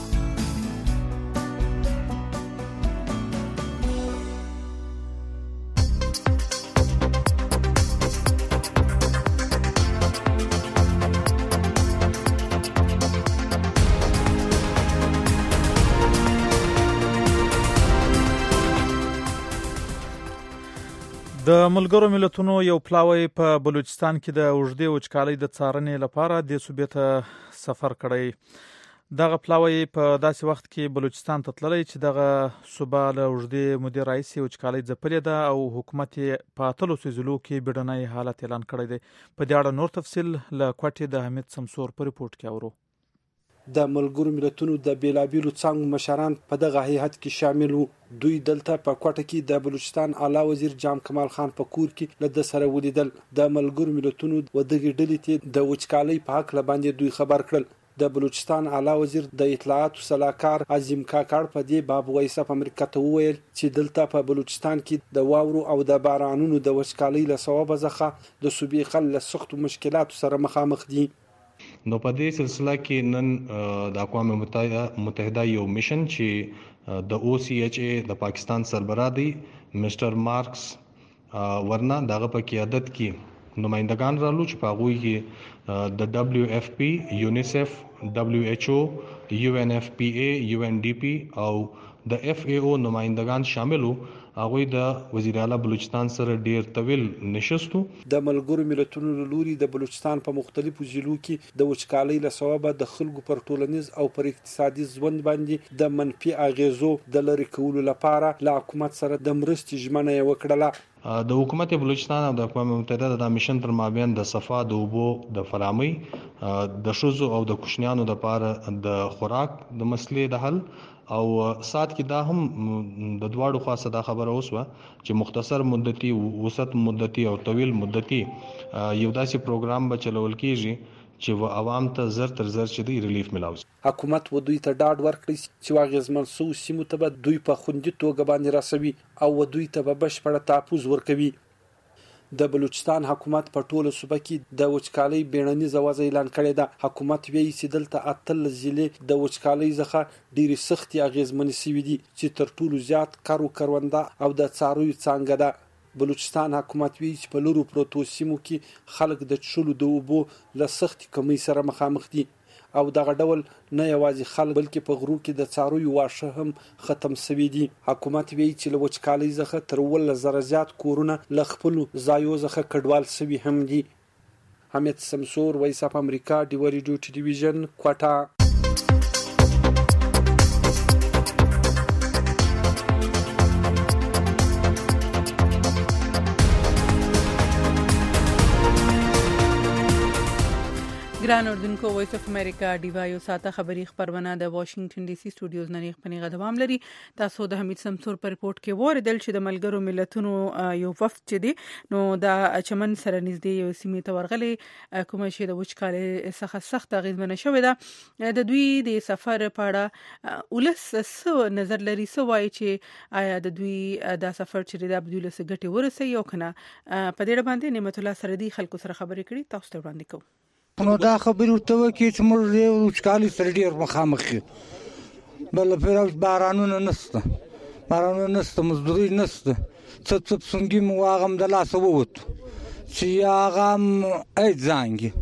د ملګرو ملتونو یو پلاوی په بلوچستان کې د اوږدې وچکالۍ د څارنې لپاره د صوبې ته سفر کړی. دغه پلاوی په داسې وخت کې بلوچستان ته تللی چې دغه صوبه له اوږدې مودې راهیسې وچکالۍ ځپلې ده او حکومت یې په اتلو ضلعو کې بیړنی حالت اعلان کړی دی. په دې اړه نور تفصیل له کوټې د حمید سمسور په ریپورت کې اورو. د ملګرو ملتونو د بیلابیلو څانګو مشران په دغه هیئت کې شامل وو. دوی دلته په کوټه کې د بلوچستان اعلی وزیر جام کمال خان په کور کې له د سره ولیدل. د ملګرو ملتونو و دغه ډلې ته د وچکالۍ په حق لباندې دوی خبر کړل. د بلوچستان اعلی وزیر د اطلاعات صلاحکار عظیم کاکړ په دې باب وایسه په امریکا ته وویل چې دلته په بلوچستان کې د واورو او د بارانونو د وچکالۍ له سببه ځخه د صوبې خلک له سختو مشکلاتو سره مخامخ دي. نو په دې سلسله کې نن د اقوام متحده یو میشن چې د او سی ایچ ای د پاکستان سربراہ دی مسټر مارکس ورنا دغه په قیادت کې نمائندگان رالو چې په هغوی کې د دبليو اف پی، یونیسف، دبليو ایچ او، یو ان اف پی ای، یو ان ډی پی او د اف ای او نمائندگان شامل وو. هغوی د وزیر اعلی بلوچستان سره ډیر طویل نشستو. د ملګرو ملتونو له لوري د بلوچستان په مختلفو ضلعو کې د وچکالۍ له سببه د خلکو پر ټولنیز او پر اقتصادي ژوند باندې د منفي اغیزو د لرې کولو لپاره له حکومت سره د مرستې ژمنه یې وکړه. د حکومت بلوچستان او د اقوام متحده د مشن پر مابین د صفا د اوبو د فرامي د شوزو او د کوشنیانو د لپاره د خوراک د مسلې د حل او سات کې دا هم د دواړو خاصه دا خبره اوس و چې مختصر مدتي، وسط مدتي او طویل مدتي یو داسې پروګرام به چلول کیږي چې و عوام ته زر تر زر چې دی ریلیف ملاوي. حکومت و دوی ته ډاډ ورکړي چې واغېزمن سو سیمو ته به دوی په خوندي توګه باندې راسوي او و دوی ته به بشپړه تحفظ ورکوي. د بلوچستان حکومت په ټوله صوبه کې د وچکالۍ بیړنیزه وضع اعلان کړې ده. حکومت وایي چې دلته اتلس ضلعې د وچکالۍ څخه ډېرې سختې اغېزمنې شوي دي چې تر ټولو زیات کرو کرونده او د څارویو څانګه ده. بلوچستان حکومت وایي چې په لرو پروتو سیمو کې خلک د څښلو د اوبو له سختې کمۍ سره مخامخ دي او دغه ډول نه یوازې خلک بلکې په غرو کې د څارویو واښه هم ختم شوي دي. حکومت وایي چې له وچکالۍ څخه تر اوولس زره زیات کورونه له خپلو ځایو څخه کډوال شوي هم دي. حمید سمسور، وایس اف امریکا، ډیوه ریډیو ټلویزیون، کوټه. ګران اردوونکو، وایس اف امریکا ډیوا یو ساته خبری خبرونه د واشنگټن ډي سي سټوډیوز نه خپنی غدوام لري. تاسو د حمید سمسور پر رپورت کې وریدل چې د ملګرو ملتونو یو وفد چې دی نو د چمن سره نږدې یو سیمې ته ورغلي کوم چې د وچکالۍ څخه سخت اغیزمنه شوې ده. د دوی د سفر په اړه ولس څه نظر لري، څه وایي چې آیا د دوی د سفر چې د بدوله څخه ګټي ورسي او کنه. په دې باندې نعمت الله سردي خلکو سره خبرې کړي، تاسو ته وړاندې کوم. نو دا خبرې ورته وکړي چې موږ د وچکالۍ سره ډېر مخامخ یو، بله پرې بارانونه نشته، بارانونه نشته، مزدوري نشته، څه څه پسونګي مو هغه هم د لاسه ووتو چې هغه هم هېڅ ځانګي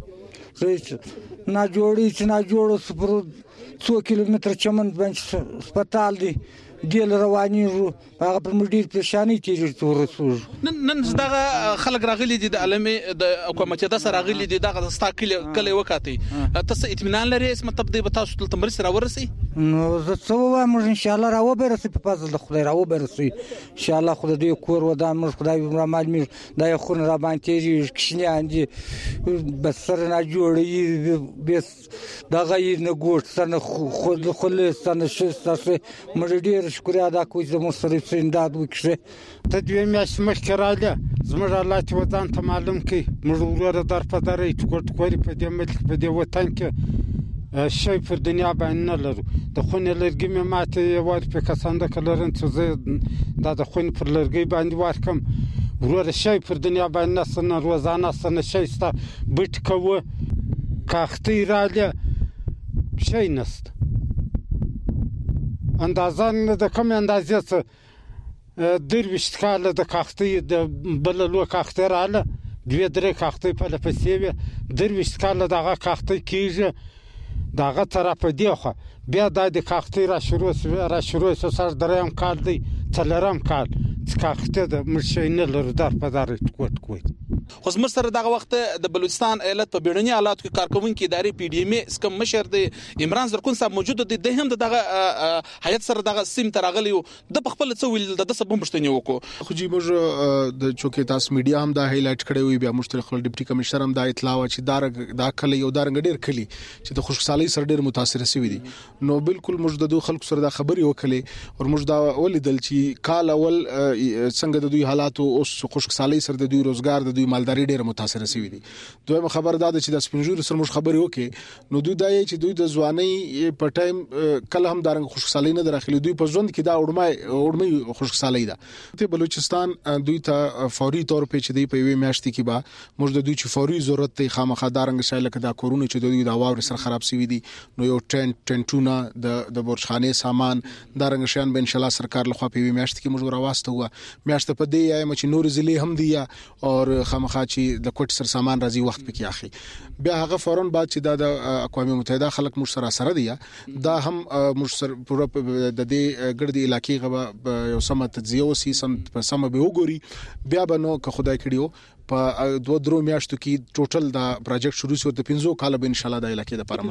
ناجوړي چې ناجوړه سو پر څو کیلومتره چمن باندې سپتال دی ډیل روانیږو، هغه پر موږ ډېر پریشانۍ تېرېږي چې ورسوږو. نن نن دغه خلک راغلي دي د علمې د حکومت متحده سره راغلي دي، دغه ستا کلی کلی وکاتي، تاسو اطمینان لرئ مطلب دی به تاسو ته مرسته راورسي؟ نو زه څه ووایم، موږ انشاءالله راوبرسي په فضل د خدای راوبرسي انشاءالله. خو د دې کور ودان موږ خدای رحمان موږ دا یې خونه راباندې تېرېږي، کشنیان دي بس سره ناجوړه بس دغه یې نه ګوټ سره خود خلص سره شسته موږ ډېر شکریه ادا کوو چې زموږ سره یې امداد وکړي. ته دوې میاشتې مخکې راغله زموږ الله چې ودان ته معلوم کړي موږ وروره در په دره ټوکر ټوکرې په دې ملک په دې وطن کې شی پر دنیا باندې نه لرو. د خونې لرګي مې ماته یې ورپې کسانده لرم چې زه دا د خونې پر لرګي باندې ورکم وروره شی پر دنیا باندې نشته، نه روزانه شته، نه شی شته. بټ کوه کاختۍ راغله شی نشته، اندازه نه د کومې اندازې څه درویشت کاله د کاختۍ د بله لویه کاختۍ راغله، دوې درې کاختۍ پرله پسې وې، درویشت کاله دغه کاختۍ کېږي، د هغه طرفه دی خوا بیا دا د کاختۍ را شروع را شروع شو سر درېیم کال دی څلورم کال چې کاختۍ د موږ شی نه لرو در په در ټکوټ کوي. خو زموږ سره دغه وخت د بلوچستان ایالت په بیړني حالاتو کې کارکونکو ادارې پی ډی ایم ای سکم مشر دی عمران زرکون صاحب موجود دی، د هم دغه هیئت سره دغه سیم ترغلی د خپل څه ویل د سبب مشتنی وکړو. خو جی موږ د چوکې تاسو میډیا هم دا هایلایټ کړی وي، بیا موږ خپل ډیپټي کمشنر هم دا اطلاع و چې دا دا کله یو دارنګ ډیر کلی چې د خوشحالي سره ډیر متاثر شوی دي. نو بالکل موږ د دوه خلکو سره دا خبري وکړي او موږ دا ولیدل چې کال اول څنګه د دوی حالات او خوشحالي سره د دوی روزګار د دوی مالداري ډیر متاثر شوی دي. دویمه خبر دا ده چې د سپینجور سره موږ خبري وکړي نو دوی دا چې دوی د ځواني په ټایم کله هم دارنګ خوشحالي نه درخلي، دوی په ژوند کې دا اورمای اورمای خوشحالي ده. ته بلوچستان دوی ته فوري تور په چې دی په وی میاشتې کې با موږ د دوی چې فوري ضرورت ته خامخا دارنګ شایله کدا کورونه چې دوی د واور سره خراب شوی دي نو یو ټنټ ټنټونه د د برجخانه سامان دارنګ شان به ان شاء الله سرکار له خوا په وی میاشتې کې موږ راواسته هوا میاشتې په دې یم چې نور ضلع هم دی او خامخا خامخا چې د کوټ سر سامان راځي وخت پکې اخی بیا هغه فورن بعد چې د اقوام متحده خلک مش سره سره دي دا هم مش سره پوره د دې ګردي علاقې غو یو سم تجزیه وسی سم په سم به وګوري بیا به نو که خدای کړیو په دوه درو میاشتو کې ټوټل دا پروجیکټ شروع شو د پنځو کال به ان شاء الله د علاقې لپاره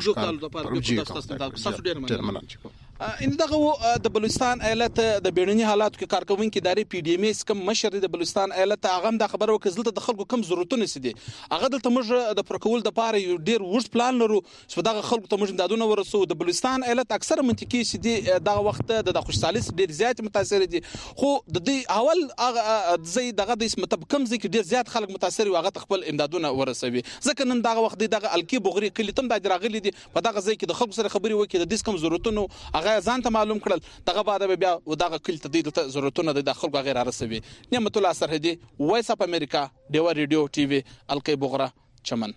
مشکل ان دغه د بلوچستان ایالت د بیرونی حالاتو کې کارکونکو ادارې پی ډی ایم اس کوم مشر د بلوچستان ایالت هغه د خبرو وکړه د خلکو کم ضرورتونه سدي هغه د تمج د پروکول د پاره یو ډیر ورس پلان لرو چې دغه خلکو تمج امدادونه ورسو د بلوچستان ایالت اکثره منطقي سدي دغه وخت د خوشحالي ډیر زیات متاثر دي خو د دې اول هغه زي دغه د اسم تب کم ځکه ډیر زیات خلک متاثر وي هغه خپل امدادونه ورسوي ځکه نن دغه وخت دغه الکی بغری کلی تم د راغلي دي په دغه ځای کې د خلکو سره خبري وکړي د دې کم ضرورتونو هغه ځان ته معلوم دغه بعد بیا ودغه کل تدید ضرورتونه د خلکو غیر رسوي نعمت الله سرحدي وایس اپ امریکا دیوا ریډیو ټي وي الکی بغرا چمن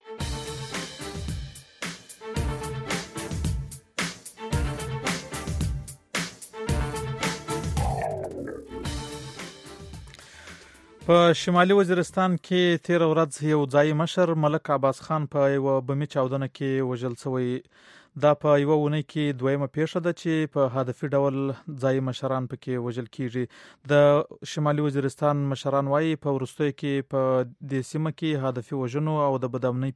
په شمالي وزیرستان کې تیر ورځ یو ځای مشر ملک عباس خان په یو بمی چاودنه کې وژل شوی دا په یو ونه کې دویمه پیښه ده چې په هدفي ډول ځای مشران پکې وژل کیږي د شمالي وزیرستان مشران وايي په ورستوي کې په د سیمه کې هدفي وژنو او د بدامنۍ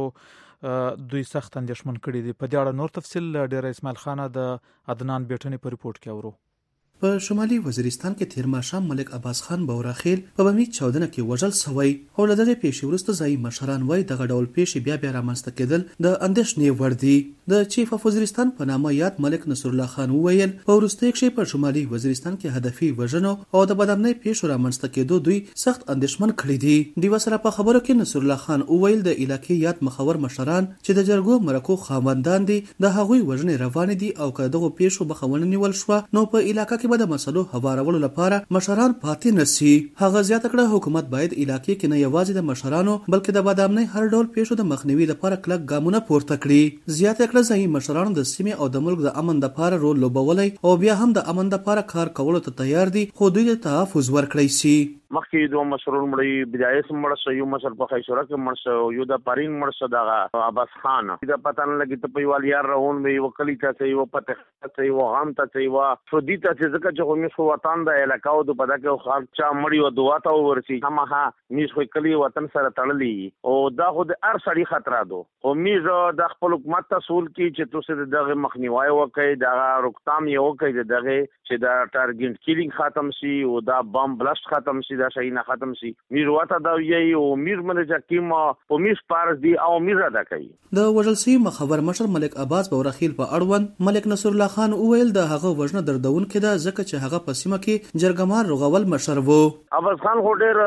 پیښو دوی سخت اندېښمن کړي دي په دې اړه نور تفصیل ډیر اسماعیل خان د عدنان بیٹنی په ریپورت کې اورو په شمالي وزیرستان کې تیر ماښام ملک عباس خان بوراخیل په بمی چاودنه کې وژل شوی او له دغه پیښې وروسته ځای مشران وای دغه ډول پیښې بیا بیا رامنځته کېدل د اندېښنې وړ دي د چیف اف وزیرستان په نامه یاد ملک نصر الله خان وویل په وروستي کې په شمالي وزیرستان کې هدفي وژنو او د بدامنۍ پیښو رامنځته کېدو دوی سخت اندېښمن کړي دي د وسره په خبرو کې نصر الله خان وویل د علاقې یاد مخور مشران چې د جرګو مرکو خاوندان دي د هغوی وژنې روان دي او که دغه پیښو بخونه نیول شو نو په علاقې کې به د مسلو هوارولو لپاره مشران پاتې نسی هغه زیاته کړه حکومت باید علاقې کې نه یوازې د مشرانو بلکې د بدامنۍ هر ډول پیښو د مخنیوي لپاره کلک ګامونه پورته کړي زیاته کړه ځای مشران د سیمې او د ملک د امن لپاره رول لوبولای او بیا هم د امن لپاره کار کولو ته تیار دي خو دوی ته تحفظ ورکړي سي مخکې دوه مشرون مړی بدايه سم مړ شو یو مشر په خیشوره کې مړ شو یو د پارین مړ شو دغه عباس خان دا پته نه لګی ته په یوال یار روان وی وکلی ته سی و پته سی و هم ته سی و فردی ته چې ځکه چې هم شو وطن د علاقاو د پدا کې خاص چا مړی و دعا ته ورسی هم ها میز خو کلی وطن سره تړلی او دا خو د ار سړی خطر دو او میز د خپل حکومت تسول کی چې تاسو دغه مخنیوي وکړي دا روکتام یو کوي دغه چې دا ټارګټ کیلینګ ختم شي او دا بم بلاست ختم شي دا شي نه ختم شي میر وته دا یي او میر منځ کیم په میس پارس دی او میر ادا کوي د وژلسي مخبر مشر ملک عباس بورخیل په اړوند ملک نصر الله خان اویل د هغه وژنه دردون کې دا ځکه چې هغه په سیمه کې جرګمار رغول مشر وو عباس خان خو ډیر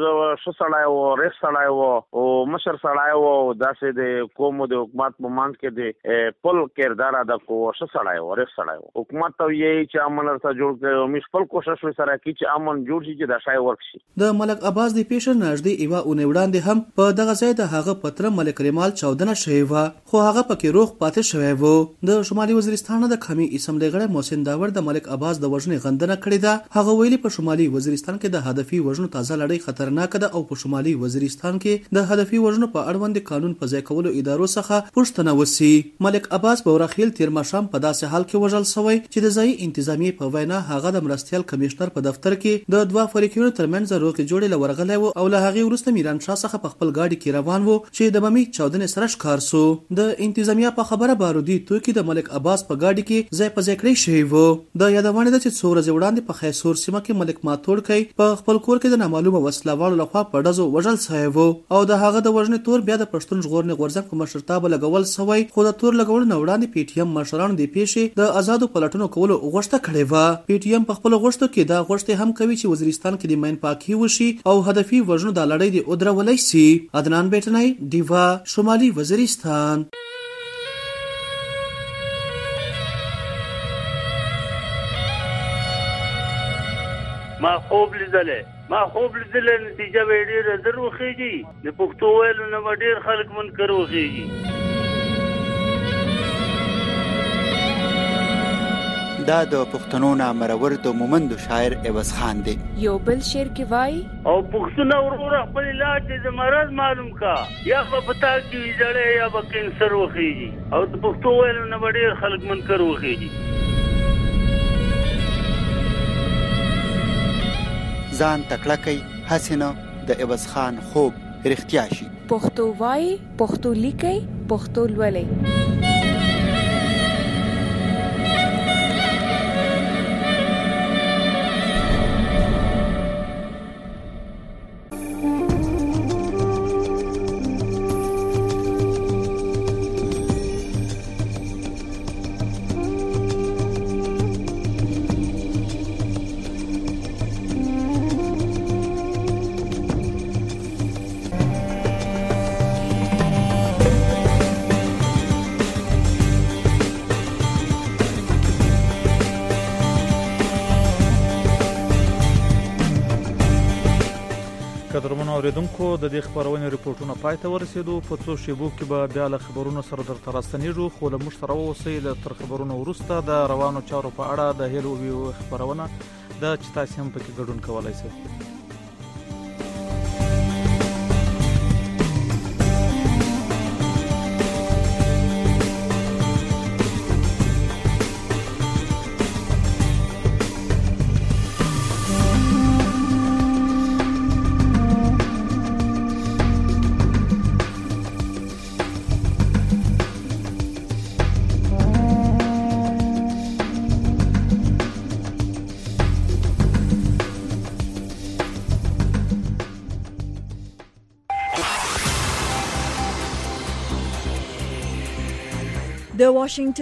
شو سړای او ریس سړای او مشر سړای او داسې د قوم د حکومت په مان کې د پل کردار ادا کو شو سړای او ریس سړای حکومت ته یي چې امن سره جوړ کړي مش خپل کوشش وسره کی چې امن جوړ شي چې دا شای ورک شي د ملک عباس د پیښه نږدې ایوا اونې وړاندې هم په دغه ځای د هغه پتر ملک ریمال چاودنه شوی و خو هغه پکې روغ پاتې شوی و د شمالي وزیرستان د خمي اسمبلی غړی محسن داور د ملک عباس د وژنې غندنه کړې ده هغه ویلي په شمالي وزیرستان کې د هدفي وژنو تازه لړۍ خطرناک ده او په شمالي وزیرستان کې د هدفي وژنو په اړوند قانون په ځای کولو ادارو څخه پوښتنه وسی ملک عباس بورخیل تیر ماښام په داسې حال کې وژل شوی چې د ځای انتظامی په وینا هغه د مرستيال کمشنر په دفتر کې د دوه فریقونو ترمنځ روکې جوړې لورغلې وو او له هغه وروسته میران شاه څخه په خپل گاډي کې روان وو چې د بمي چاودنې سره ښکار سو د انتظامیه په خبره بارودي توکي د ملک عباس په گاډي کې ځای په ځای کړی شوی وو د یادونه ده چې څو ورځې وړاندې په خیسور سیمه کې ملک ماتوړ کوي په خپل کور کې د نامعلومه وسلوالو لخوا په ډزو وژل شوی وو او د هغه د وژنې تور بیا د پښتون ژغورنې غورځنګ په مشرتابه لګول شوی خو د تور لګول نه وړاندې پی ټی ایم مشرانو د پیښې د آزادو پلټنو کولو غوښتنه کړې و پی ټی ایم په خپل غوښتنه کې دا غوښتنه هم کوي چې وزیرستان کې د مین پاکي وشي او هدفي وژنو د لړۍ د ودرولای شي عدنان بیٹنای دیوا شمالي وزیرستان ما خوب لیدلې ما خوب لیدلې نتیجه به ډېره در وخیږي د پښتو ویلو نه به ډېر خلک منکر وخیږي دا د پښتنو نامرور د مومند شاعر عوض خان دی. یو بل شعر کې وای او پښتون ورور خپل علاج د مرض معلوم کا یا په پتا کې جړې یا په کینسر وخیږي او د پښتو ویلو نه ډېر خلک منکر وخیږي. ځان تکړه کوي حسینه د عوض خان خوب رښتیا شي. پښتو وای پښتو لیکي پښتو لولي. قدرمنو اوریدونکو د دې خبرونې ریپورتونه پای ته ورسېدو. په څو شیبو کې به بیا له خبرونو سره درته راستنیږو، خو له موږ سره اوسئ. له تر خبرونو وروسته د روانو چارو په اړه د هیلو ویو خبرونه د چې تاسو هم پکې ګډون کولای شئ. د واشنگټن